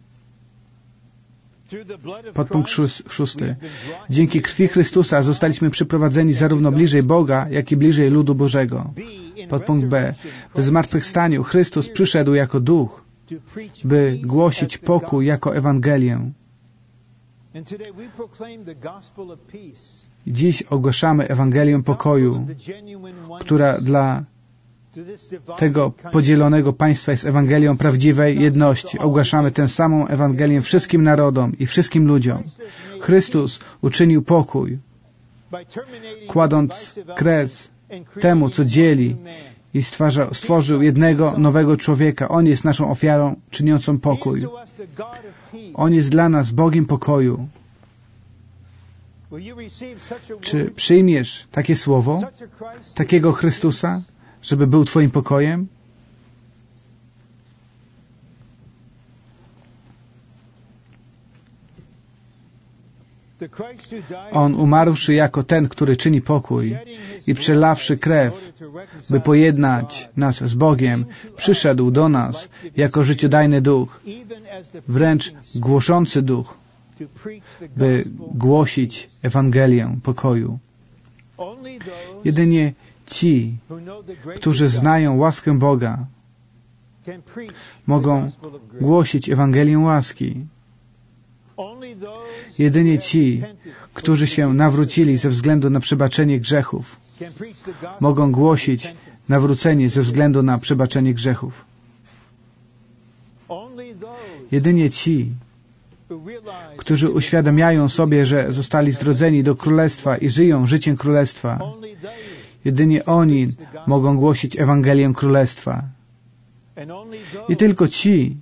Podpunkt 6. Dzięki krwi Chrystusa zostaliśmy przyprowadzeni zarówno bliżej Boga, jak i bliżej ludu Bożego. Podpunkt B. W zmartwychwstaniu Chrystus przyszedł jako Duch, by głosić pokój jako Ewangelię. Dziś ogłaszamy Ewangelię pokoju, która dla tego podzielonego państwa jest Ewangelią prawdziwej jedności. Ogłaszamy tę samą Ewangelię wszystkim narodom i wszystkim ludziom. Chrystus uczynił pokój, kładąc kres temu, co dzieli, i stworzył jednego nowego człowieka. On jest naszą ofiarą czyniącą pokój. On jest dla nas Bogiem pokoju. Czy przyjmiesz takie słowo, takiego Chrystusa, żeby był Twoim pokojem? On, umarłszy jako ten, który czyni pokój i przelawszy krew, by pojednać nas z Bogiem, przyszedł do nas jako życiodajny duch, wręcz głoszący duch, by głosić Ewangelię pokoju. Jedynie ci, którzy znają łaskę Boga, mogą głosić Ewangelię łaski. Jedynie ci, którzy się nawrócili ze względu na przebaczenie grzechów, mogą głosić nawrócenie ze względu na przebaczenie grzechów. Jedynie ci, którzy uświadamiają sobie, że zostali zrodzeni do Królestwa i żyją życiem Królestwa, jedynie oni mogą głosić Ewangelię Królestwa. I tylko ci,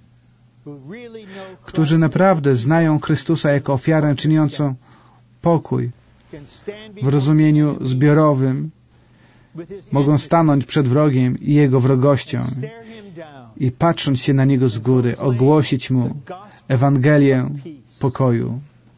którzy naprawdę znają Chrystusa jako ofiarę czyniącą pokój w rozumieniu zbiorowym, mogą stanąć przed wrogiem i jego wrogością i patrząc się na niego z góry, ogłosić mu Ewangelię pokoju.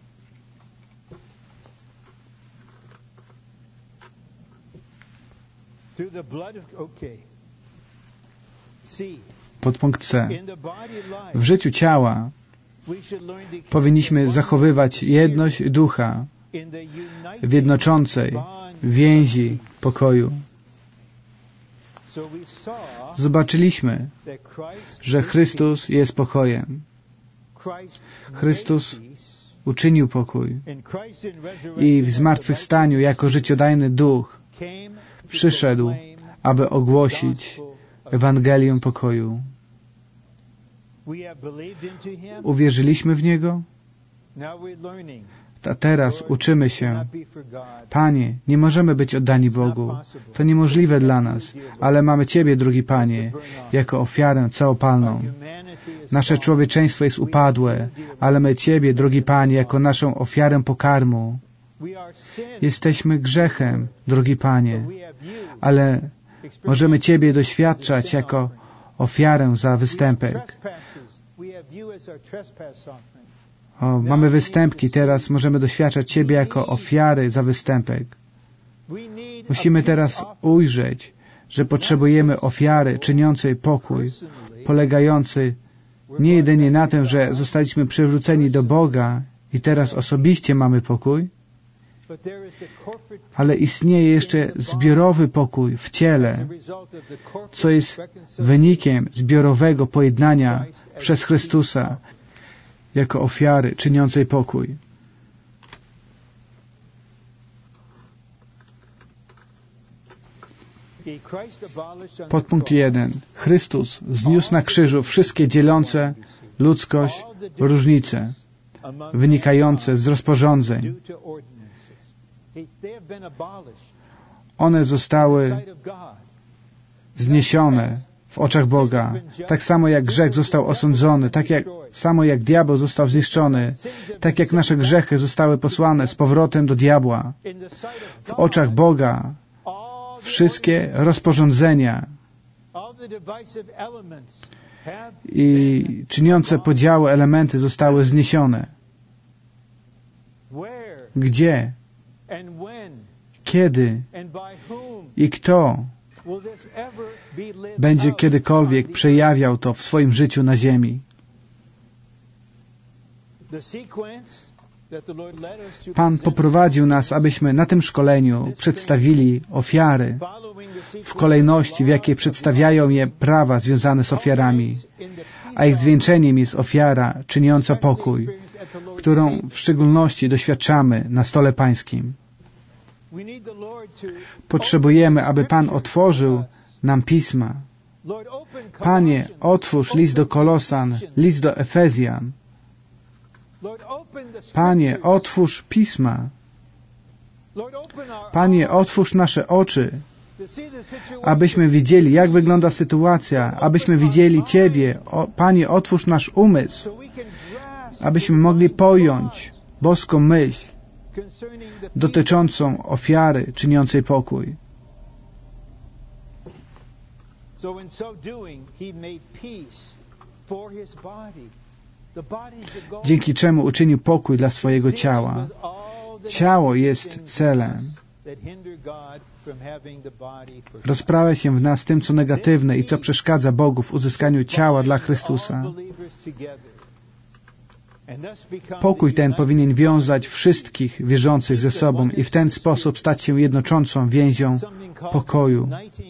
Podpunkt C. W życiu ciała powinniśmy zachowywać jedność ducha w jednoczącej więzi pokoju. Zobaczyliśmy, że Chrystus jest pokojem. Chrystus uczynił pokój i w zmartwychwstaniu jako życiodajny duch przyszedł, aby ogłosić Ewangelię pokoju. Uwierzyliśmy w Niego? A teraz uczymy się. Panie, nie możemy być oddani Bogu. To niemożliwe dla nas, ale mamy Ciebie, drogi Panie, jako ofiarę całopalną. Nasze człowieczeństwo jest upadłe, ale my Ciebie, drogi Panie, jako naszą ofiarę pokarmu. Jesteśmy grzechem, drogi Panie, ale możemy Ciebie doświadczać jako ofiarę za występek. Mamy występki, teraz możemy doświadczać Ciebie jako ofiary za występek. Musimy teraz ujrzeć, że potrzebujemy ofiary czyniącej pokój, polegającej nie jedynie na tym, że zostaliśmy przywróceni do Boga i teraz osobiście mamy pokój, Ale istnieje jeszcze zbiorowy pokój w ciele, co jest wynikiem zbiorowego pojednania przez Chrystusa jako ofiary czyniącej pokój. Podpunkt 1. Chrystus zniósł na krzyżu wszystkie dzielące ludzkość różnice wynikające z rozporządzeń. One zostały zniesione w oczach Boga. Tak samo jak grzech został osądzony, samo jak diabeł został zniszczony, tak jak nasze grzechy zostały posłane z powrotem do diabła. W oczach Boga wszystkie rozporządzenia i czyniące podziały elementy zostały zniesione. Gdzie, kiedy i kto będzie kiedykolwiek przejawiał to w swoim życiu na ziemi? Pan poprowadził nas, abyśmy na tym szkoleniu przedstawili ofiary w kolejności, w jakiej przedstawiają je prawa związane z ofiarami, a ich zwieńczeniem jest ofiara czyniąca pokój, którą w szczególności doświadczamy na stole pańskim. Potrzebujemy, aby Pan otworzył nam Pisma. Panie, otwórz list do Kolosan, list do Efezjan. Panie, otwórz Pisma. Panie, otwórz nasze oczy, abyśmy widzieli, jak wygląda sytuacja, abyśmy widzieli Ciebie. Panie, otwórz nasz umysł, abyśmy mogli pojąć boską myśl dotyczącą ofiary czyniącej pokój. Dzięki czemu uczynił pokój dla swojego ciała. Ciało jest celem. Rozprawia się w nas tym, co negatywne i co przeszkadza Bogu w uzyskaniu ciała dla Chrystusa. Pokój ten powinien wiązać wszystkich wierzących ze sobą i w ten sposób stać się jednoczącą więzią pokoju.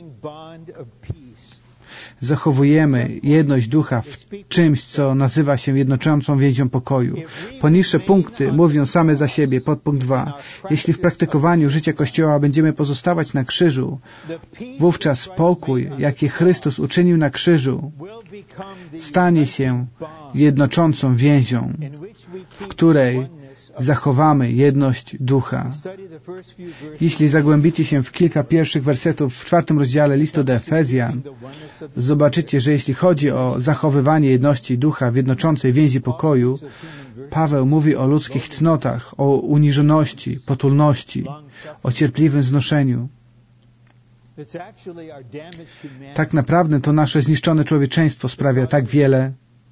Zachowujemy jedność ducha w czymś, co nazywa się jednoczącą więzią pokoju. Poniższe punkty mówią same za siebie. Podpunkt 2. Jeśli w praktykowaniu życia Kościoła będziemy pozostawać na krzyżu, wówczas pokój, jaki Chrystus uczynił na krzyżu, stanie się jednoczącą więzią, w której zachowamy jedność ducha. Jeśli zagłębicie się w kilka pierwszych wersetów w 4 rozdziale listu do Efezjan, zobaczycie, że jeśli chodzi o zachowywanie jedności ducha w jednoczącej więzi pokoju, Paweł mówi o ludzkich cnotach, o uniżoności, potulności, o cierpliwym znoszeniu. Tak naprawdę to nasze zniszczone człowieczeństwo sprawia tak wiele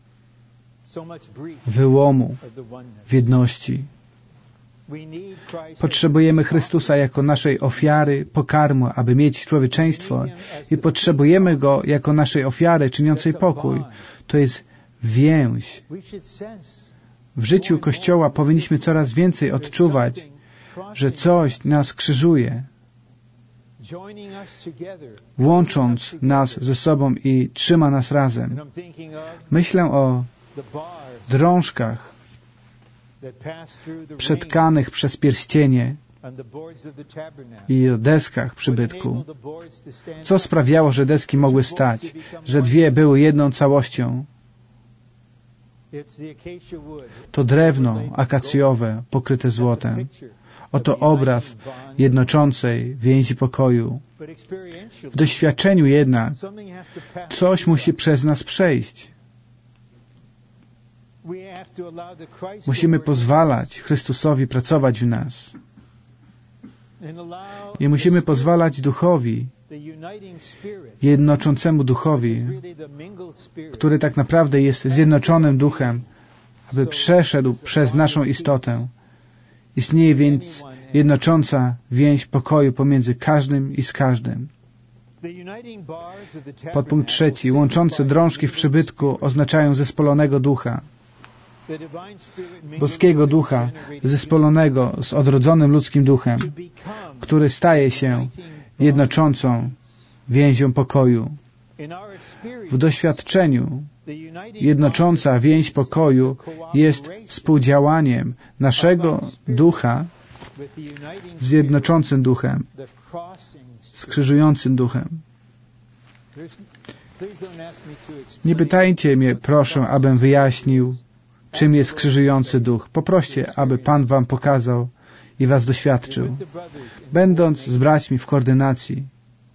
wyłomu w jedności. Potrzebujemy Chrystusa jako naszej ofiary, pokarmu, aby mieć człowieczeństwo i potrzebujemy Go jako naszej ofiary czyniącej pokój. To jest więź. W życiu Kościoła powinniśmy coraz więcej odczuwać, że coś nas krzyżuje, łącząc nas ze sobą i trzyma nas razem. Myślę o drążkach przetkanych przez pierścienie i o deskach przybytku. Co sprawiało, że deski mogły stać, że dwie były jedną całością? To drewno akacjowe pokryte złotem. Oto obraz jednoczącej więzi pokoju. W doświadczeniu jednak coś musi przez nas przejść. Musimy pozwalać Chrystusowi pracować w nas. I musimy pozwalać Duchowi, jednoczącemu Duchowi, który tak naprawdę jest zjednoczonym Duchem, aby przeszedł przez naszą istotę. Istnieje więc jednocząca więź pokoju pomiędzy każdym i z każdym. Podpunkt 3. Łączące drążki w przybytku oznaczają zespolonego ducha. boskiego ducha zespolonego z odrodzonym ludzkim duchem, który staje się jednoczącą więzią pokoju. W doświadczeniu jednocząca więź pokoju jest współdziałaniem naszego ducha z jednoczącym duchem, z krzyżującym duchem. Nie pytajcie mnie, proszę, abym wyjaśnił, czym jest krzyżujący duch. Poproście, aby Pan wam pokazał i was doświadczył. Będąc z braćmi w koordynacji,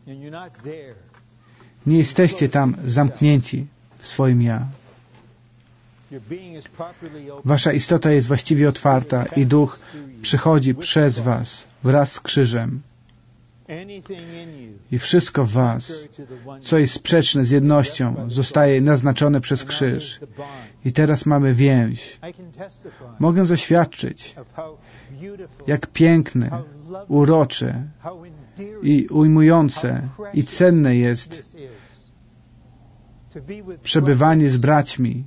nie jesteście tam zamknięci w swoim ja. Wasza istota jest właściwie otwarta i duch przychodzi przez was wraz z krzyżem. I wszystko w was, co jest sprzeczne z jednością, zostaje naznaczone przez krzyż. I teraz mamy więź. Mogę zaświadczyć, jak piękne, urocze i ujmujące i cenne jest przebywanie z braćmi,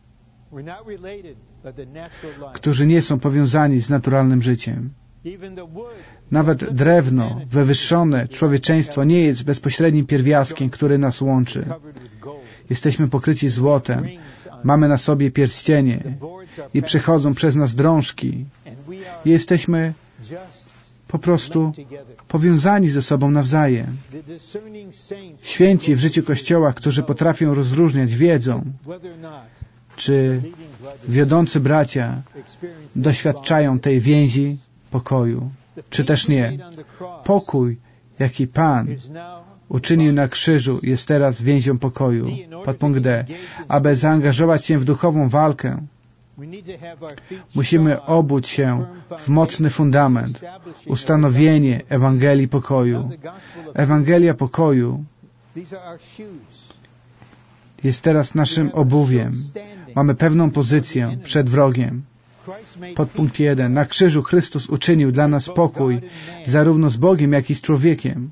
którzy nie są powiązani z naturalnym życiem. Nawet drewno, wywyższone człowieczeństwo nie jest bezpośrednim pierwiastkiem, który nas łączy. Jesteśmy pokryci złotem, mamy na sobie pierścienie i przechodzą przez nas drążki. I jesteśmy po prostu powiązani ze sobą nawzajem. Święci w życiu Kościoła, którzy potrafią rozróżniać, wiedzą, czy wiodący bracia doświadczają tej więzi pokoju, czy też nie. Pokój, jaki Pan uczynił na krzyżu, jest teraz więzią pokoju. Podpunkt D. Aby zaangażować się w duchową walkę, musimy obuć się w mocny fundament, ustanowienie Ewangelii pokoju. Ewangelia pokoju jest teraz naszym obuwiem. Mamy pewną pozycję przed wrogiem. Podpunkt 1. Na krzyżu Chrystus uczynił dla nas pokój, zarówno z Bogiem, jak i z człowiekiem.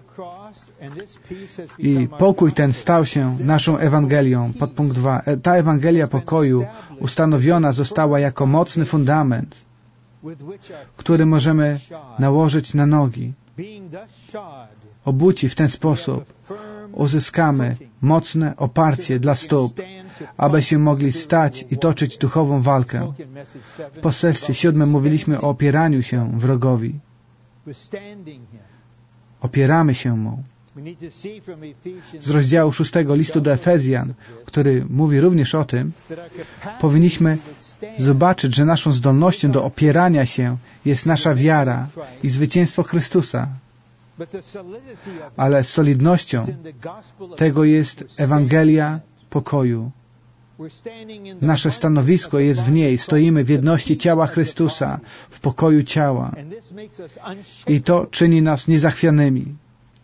I pokój ten stał się naszą Ewangelią. Podpunkt 2. Ta Ewangelia pokoju ustanowiona została jako mocny fundament, który możemy nałożyć na nogi. Obuci w ten sposób uzyskamy mocne oparcie dla stóp, abyśmy mogli stać i toczyć duchową walkę. W poselstwie 7 mówiliśmy o opieraniu się wrogowi. Opieramy się mu. Z rozdziału 6 listu do Efezjan, który mówi również o tym, powinniśmy zobaczyć, że naszą zdolnością do opierania się jest nasza wiara i zwycięstwo Chrystusa. Ale solidnością tego jest Ewangelia pokoju. Nasze stanowisko jest w niej. Stoimy w jedności ciała Chrystusa, w pokoju ciała. I to czyni nas niezachwianymi.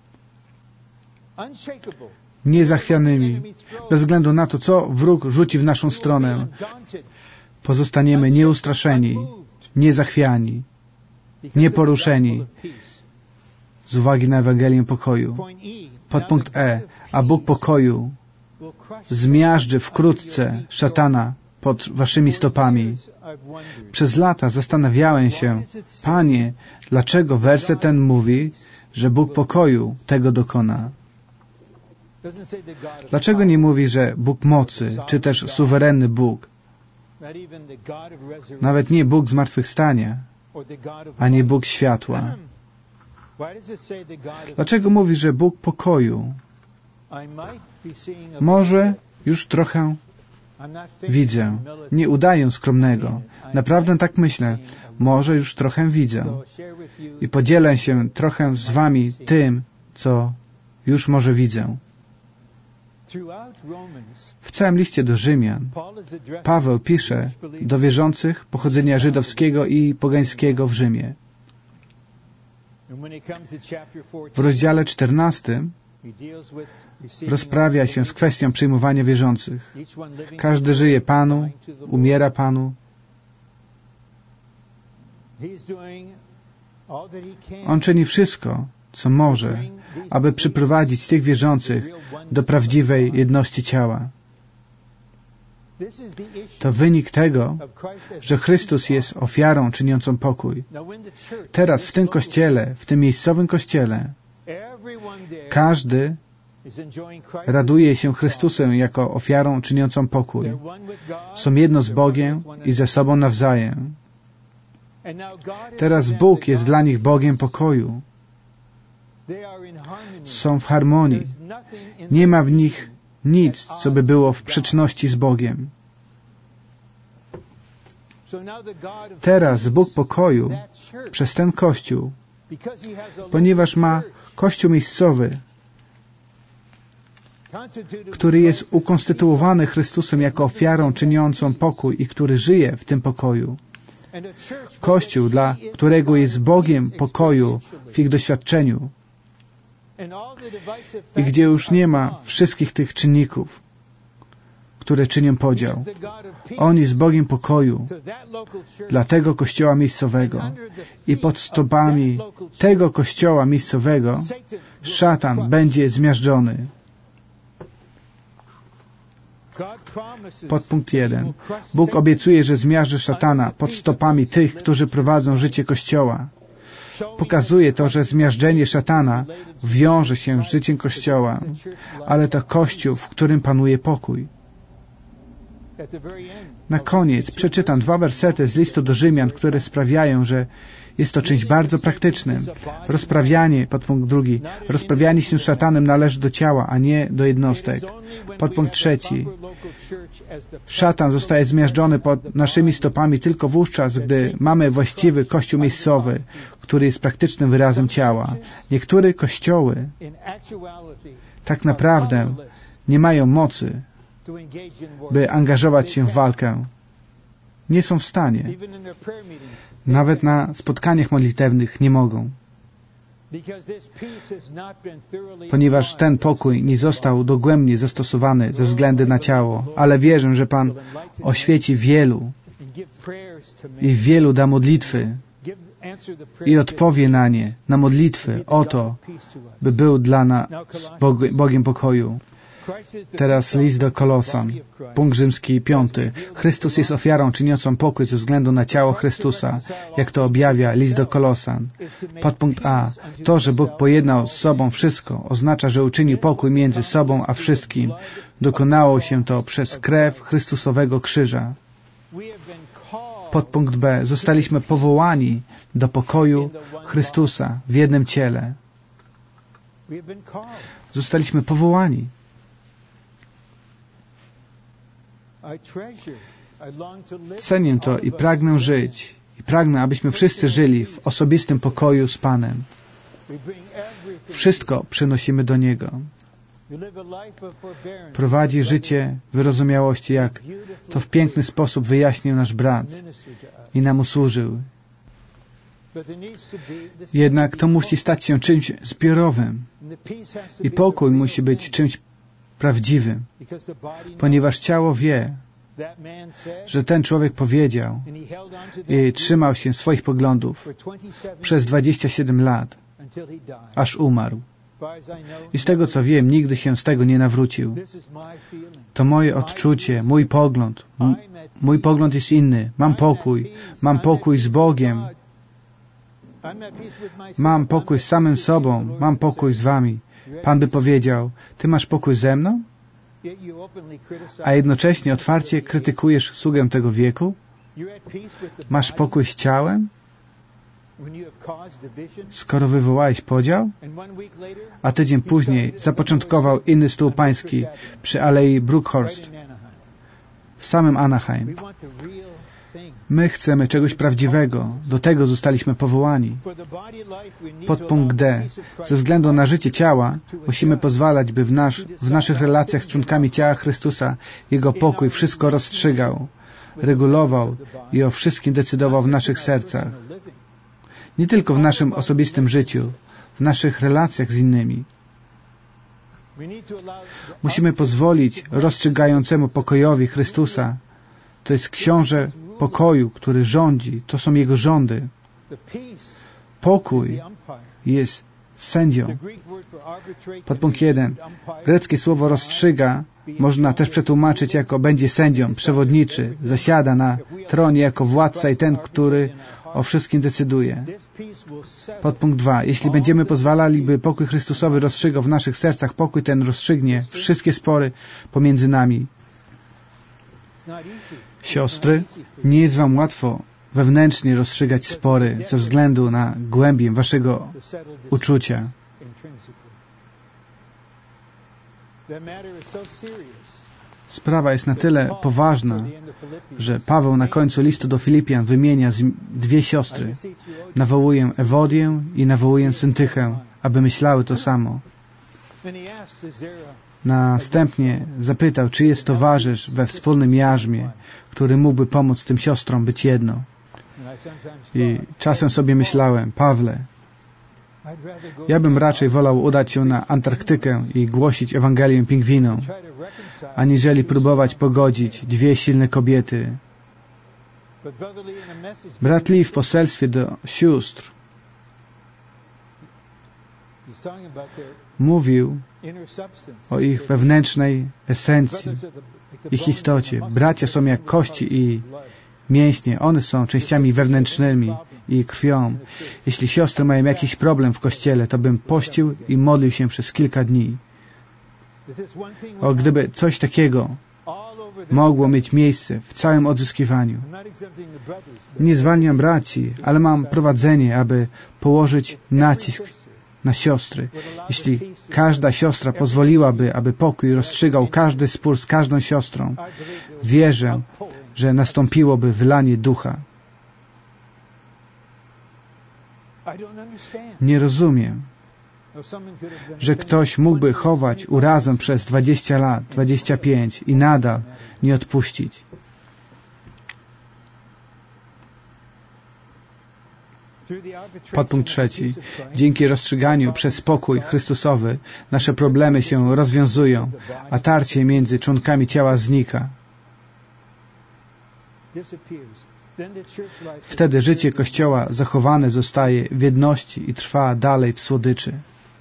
Niezachwianymi. Bez względu na to, co wróg rzuci w naszą stronę, pozostaniemy nieustraszeni, niezachwiani, nieporuszeni z uwagi na Ewangelię pokoju. Podpunkt E. A Bóg pokoju zmiażdży wkrótce szatana pod waszymi stopami. Przez lata zastanawiałem się, Panie, dlaczego werset ten mówi, że Bóg pokoju tego dokona? Dlaczego nie mówi, że Bóg mocy, czy też suwerenny Bóg? Nawet nie Bóg zmartwychwstania, ani Bóg światła. Dlaczego mówi, że Bóg pokoju? Może już trochę widzę. Nie udaję skromnego. Naprawdę tak myślę. Może już trochę widzę. I podzielę się trochę z wami tym, co już może widzę. W całym liście do Rzymian Paweł pisze do wierzących pochodzenia żydowskiego i pogańskiego w Rzymie. W rozdziale 14 rozprawia się z kwestią przyjmowania wierzących. Każdy żyje Panu, umiera Panu. On czyni wszystko, co może, aby przyprowadzić tych wierzących do prawdziwej jedności ciała. To wynik tego, że Chrystus jest ofiarą czyniącą pokój. Teraz w tym kościele, w tym miejscowym kościele, każdy raduje się Chrystusem jako ofiarą czyniącą pokój. Są jedno z Bogiem i ze sobą nawzajem. Teraz Bóg jest dla nich Bogiem pokoju. Są w harmonii. Nie ma w nich nic, co by było w sprzeczności z Bogiem. Teraz Bóg pokoju przez ten Kościół, ponieważ ma Kościół miejscowy, który jest ukonstytuowany Chrystusem jako ofiarą czyniącą pokój i który żyje w tym pokoju. Kościół, dla którego jest Bogiem pokoju w ich doświadczeniu i gdzie już nie ma wszystkich tych czynników, które czynią podział. On jest Bogiem pokoju dla tego kościoła miejscowego i pod stopami tego kościoła miejscowego szatan będzie zmiażdżony. Podpunkt 1. Bóg obiecuje, że zmiażdży szatana pod stopami tych, którzy prowadzą życie Kościoła. Pokazuje to, że zmiażdżenie szatana wiąże się z życiem Kościoła, ale to Kościół, w którym panuje pokój. Na koniec przeczytam 2 wersety z listu do Rzymian, które sprawiają, że jest to czymś bardzo praktycznym. Rozprawianie, podpunkt 2. Rozprawianie się z szatanem należy do ciała, a nie do jednostek. Podpunkt 3. Szatan zostaje zmiażdżony pod naszymi stopami tylko wówczas, gdy mamy właściwy kościół miejscowy, który jest praktycznym wyrazem ciała. Niektóre kościoły tak naprawdę nie mają mocy, by angażować się w walkę. Nie są w stanie. Nawet na spotkaniach modlitewnych nie mogą. Ponieważ ten pokój nie został dogłębnie zastosowany ze względu na ciało. Ale wierzę, że Pan oświeci wielu i wielu da modlitwy i odpowie na nie, na modlitwy o to, by był dla nas Bogiem pokoju. Teraz list do Kolosan, punkt rzymski 5. Chrystus jest ofiarą czyniącą pokój ze względu na ciało Chrystusa, jak to objawia list do Kolosan. Podpunkt A. To, że Bóg pojednał z sobą wszystko, oznacza, że uczynił pokój między sobą a wszystkim. Dokonało się to przez krew Chrystusowego krzyża. Podpunkt B. Zostaliśmy powołani do pokoju Chrystusa w jednym ciele. Zostaliśmy powołani. Cenię to i pragnę żyć. I pragnę, abyśmy wszyscy żyli w osobistym pokoju z Panem. Wszystko przynosimy do Niego. Prowadzi życie wyrozumiałości, jak to w piękny sposób wyjaśnił nasz brat i nam usłużył. Jednak to musi stać się czymś zbiorowym. I pokój musi być czymś prawdziwym, ponieważ ciało wie, że ten człowiek powiedział i trzymał się swoich poglądów przez 27 lat, aż umarł. I z tego, co wiem, nigdy się z tego nie nawrócił. To moje odczucie, mój pogląd. Mój pogląd jest inny. Mam pokój z Bogiem. Mam pokój z samym sobą. Mam pokój z wami. Pan by powiedział, ty masz pokój ze mną? A jednocześnie otwarcie krytykujesz sługę tego wieku? Masz pokój z ciałem? Skoro wywołałeś podział? A tydzień później zapoczątkował inny stół pański przy Alei Brookhurst w samym Anaheim. My chcemy czegoś prawdziwego. Do tego zostaliśmy powołani. Podpunkt D. Ze względu na życie ciała musimy pozwalać, by w naszych relacjach z członkami ciała Chrystusa Jego pokój wszystko rozstrzygał, regulował i o wszystkim decydował w naszych sercach. Nie tylko w naszym osobistym życiu, w naszych relacjach z innymi. Musimy pozwolić rozstrzygającemu pokojowi Chrystusa. To jest książę pokoju, który rządzi. To są Jego rządy. Pokój jest sędzią. Podpunkt 1. Greckie słowo rozstrzyga można też przetłumaczyć jako będzie sędzią, przewodniczy, zasiada na tronie jako władca i ten, który o wszystkim decyduje. Podpunkt 2. Jeśli będziemy pozwalali, by pokój Chrystusowy rozstrzygał w naszych sercach, pokój ten rozstrzygnie wszystkie spory pomiędzy nami. Siostry, nie jest wam łatwo wewnętrznie rozstrzygać spory ze względu na głębię waszego uczucia. Sprawa jest na tyle poważna, że Paweł na końcu listu do Filipian wymienia dwie siostry. Nawołuję Ewodię i nawołuję Syntychę, aby myślały to samo. Następnie zapytał, czy jest towarzysz we wspólnym jarzmie, który mógłby pomóc tym siostrom być jedno. I czasem sobie myślałem, Pawle, ja bym raczej wolał udać się na Antarktykę i głosić Ewangelię pingwinom, aniżeli próbować pogodzić dwie silne kobiety. Brat Lee w poselstwie do sióstr mówił o ich wewnętrznej esencji, ich istocie. Bracia są jak kości i mięśnie. One są częściami wewnętrznymi i krwią. Jeśli siostry mają jakiś problem w kościele, to bym pościł i modlił się przez kilka dni. O, gdyby coś takiego mogło mieć miejsce w całym odzyskiwaniu. Nie zwalniam braci, ale mam prowadzenie, aby położyć nacisk na siostry. Jeśli każda siostra pozwoliłaby, aby pokój rozstrzygał każdy spór z każdą siostrą, wierzę, że nastąpiłoby wylanie ducha. Nie rozumiem, że ktoś mógłby chować urazę przez 20 lat, 25 i nadal nie odpuścić. Podpunkt 3. Dzięki rozstrzyganiu przez pokój Chrystusowy nasze problemy się rozwiązują, a tarcie między członkami ciała znika. Wtedy życie Kościoła zachowane zostaje w jedności i trwa dalej w słodyczy.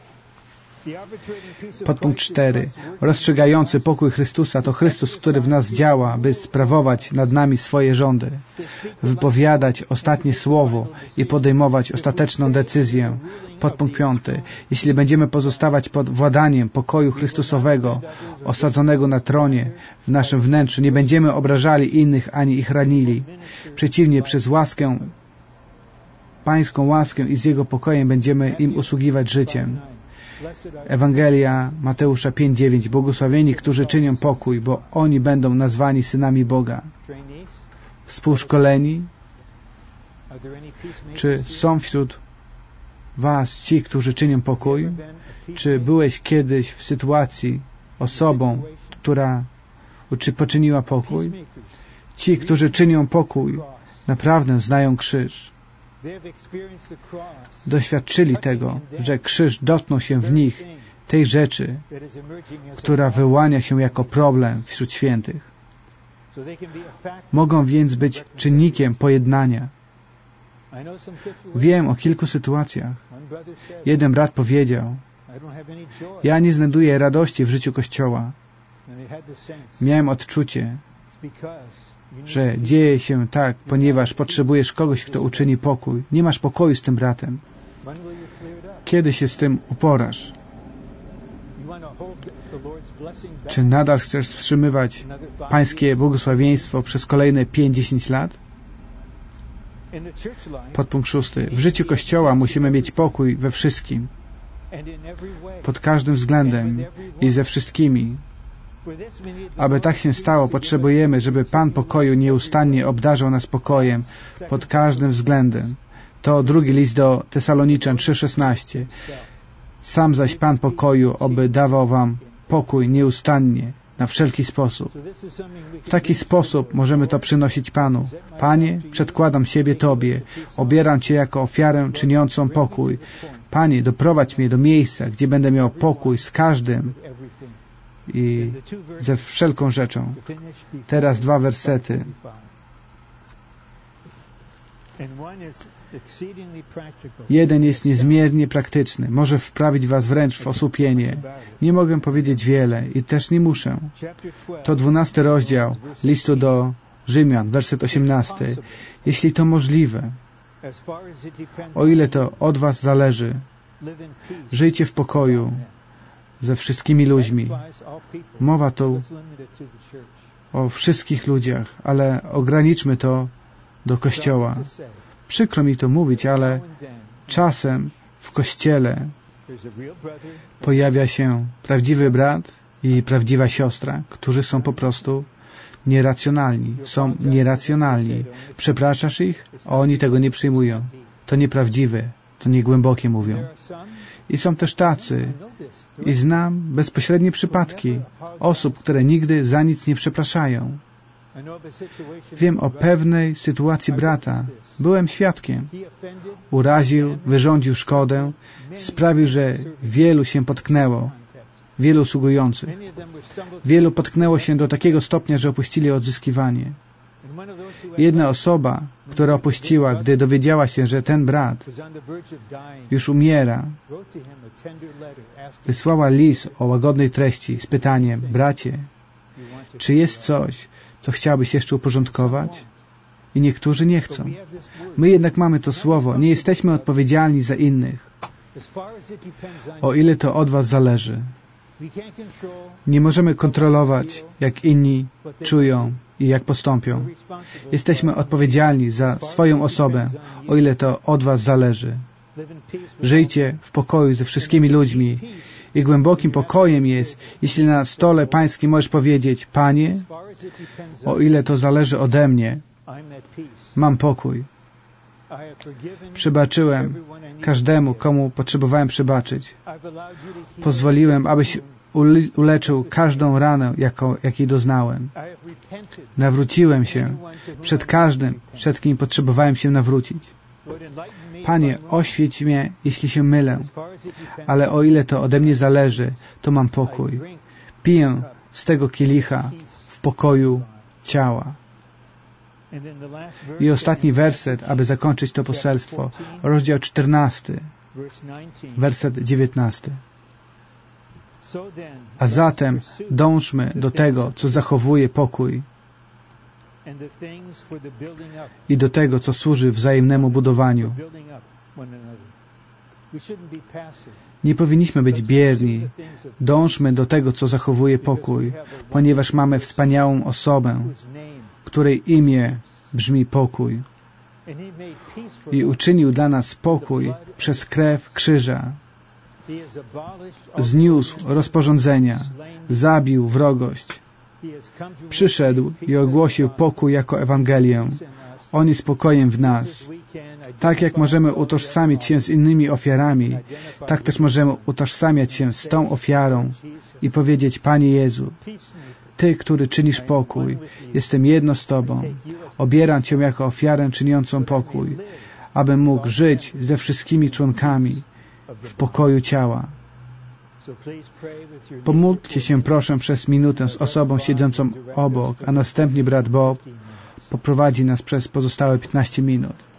Podpunkt 4. Rozstrzygający pokój Chrystusa to Chrystus, który w nas działa, by sprawować nad nami swoje rządy, wypowiadać ostatnie słowo i podejmować ostateczną decyzję. Podpunkt 5. Jeśli będziemy pozostawać pod władaniem pokoju Chrystusowego, osadzonego na tronie w naszym wnętrzu, nie będziemy obrażali innych ani ich ranili. Przeciwnie, przez łaskę, Pańską łaskę i z Jego pokojem będziemy im usługiwać życiem. Ewangelia Mateusza 5:9. Błogosławieni, którzy czynią pokój, bo oni będą nazwani synami Boga. Współszkoleni? Czy są wśród was ci, którzy czynią pokój? Czy byłeś kiedyś w sytuacji osobą, która poczyniła pokój? Ci, którzy czynią pokój, naprawdę znają krzyż. Doświadczyli tego, że krzyż dotknął się w nich tej rzeczy, która wyłania się jako problem wśród świętych. Mogą więc być czynnikiem pojednania. Wiem o kilku sytuacjach. Jeden brat powiedział, ja nie znajduję radości w życiu Kościoła. Miałem odczucie, że dzieje się tak, ponieważ potrzebujesz kogoś, kto uczyni pokój. Nie masz pokoju z tym bratem. Kiedy się z tym uporasz? Czy nadal chcesz wstrzymywać Pańskie błogosławieństwo przez kolejne 5-10 lat? Podpunkt 6. W życiu Kościoła musimy mieć pokój we wszystkim, pod każdym względem i ze wszystkimi. Aby tak się stało, potrzebujemy, żeby Pan pokoju nieustannie obdarzał nas pokojem pod każdym względem. To drugi list do Tesaloniczan 3:16. Sam zaś Pan pokoju, oby dawał wam pokój nieustannie, na wszelki sposób. W taki sposób możemy to przynosić Panu. Panie, przedkładam siebie Tobie, obieram Cię jako ofiarę czyniącą pokój. Panie, doprowadź mnie do miejsca, gdzie będę miał pokój z każdym i ze wszelką rzeczą. Teraz 2 wersety. Jeden jest niezmiernie praktyczny. Może wprawić was wręcz w osłupienie. Nie mogę powiedzieć wiele i też nie muszę. To 12 rozdział listu do Rzymian, werset 18. Jeśli to możliwe, o ile to od was zależy, żyjcie w pokoju ze wszystkimi ludźmi. Mowa tu o wszystkich ludziach, ale ograniczmy to do Kościoła. Przykro mi to mówić, ale czasem w Kościele pojawia się prawdziwy brat i prawdziwa siostra, którzy są po prostu nieracjonalni. Są nieracjonalni. Przepraszasz ich, a oni tego nie przyjmują. To nieprawdziwe, to niegłębokie mówią. I są też tacy, i znam bezpośrednie przypadki osób, które nigdy za nic nie przepraszają. Wiem o pewnej sytuacji brata. Byłem świadkiem. Uraził, wyrządził szkodę, sprawił, że wielu się potknęło, wielu usługujących. Wielu potknęło się do takiego stopnia, że opuścili odzyskiwanie. Jedna osoba, która opuściła, gdy dowiedziała się, że ten brat już umiera, wysłała list o łagodnej treści z pytaniem: bracie, czy jest coś, co chciałbyś jeszcze uporządkować? I niektórzy nie chcą. My jednak mamy to słowo. Nie jesteśmy odpowiedzialni za innych, o ile to od was zależy. Nie możemy kontrolować, jak inni czują i jak postąpią. Jesteśmy odpowiedzialni za swoją osobę, o ile to od was zależy. Żyjcie w pokoju ze wszystkimi ludźmi. I głębokim pokojem jest, jeśli na stole pańskim możesz powiedzieć: Panie, o ile to zależy ode mnie, mam pokój. Przebaczyłem każdemu, komu potrzebowałem przebaczyć. Pozwoliłem, abyś uleczył każdą ranę, jakiej doznałem. Nawróciłem się przed każdym, przed kim potrzebowałem się nawrócić. Panie, oświeć mnie, jeśli się mylę, ale o ile to ode mnie zależy, to mam pokój. Piję z tego kielicha w pokoju ciała. I ostatni werset, aby zakończyć to poselstwo. Rozdział 14, werset 19. A zatem dążmy do tego, co zachowuje pokój i do tego, co służy wzajemnemu budowaniu. Nie powinniśmy być bierni. Dążmy do tego, co zachowuje pokój, ponieważ mamy wspaniałą osobę, której imię brzmi pokój. I uczynił dla nas pokój przez krew krzyża. Zniósł rozporządzenia, zabił wrogość. Przyszedł i ogłosił pokój jako Ewangelię. On jest pokojem w nas. Tak jak możemy utożsamić się z innymi ofiarami, tak też możemy utożsamiać się z tą ofiarą i powiedzieć: Panie Jezu, Ty, który czynisz pokój, jestem jedno z Tobą. Obieram Cię jako ofiarę czyniącą pokój, abym mógł żyć ze wszystkimi członkami w pokoju ciała. Pomódlcie się proszę przez minutę z osobą siedzącą obok, a następnie brat Bob poprowadzi nas przez pozostałe 15 minut.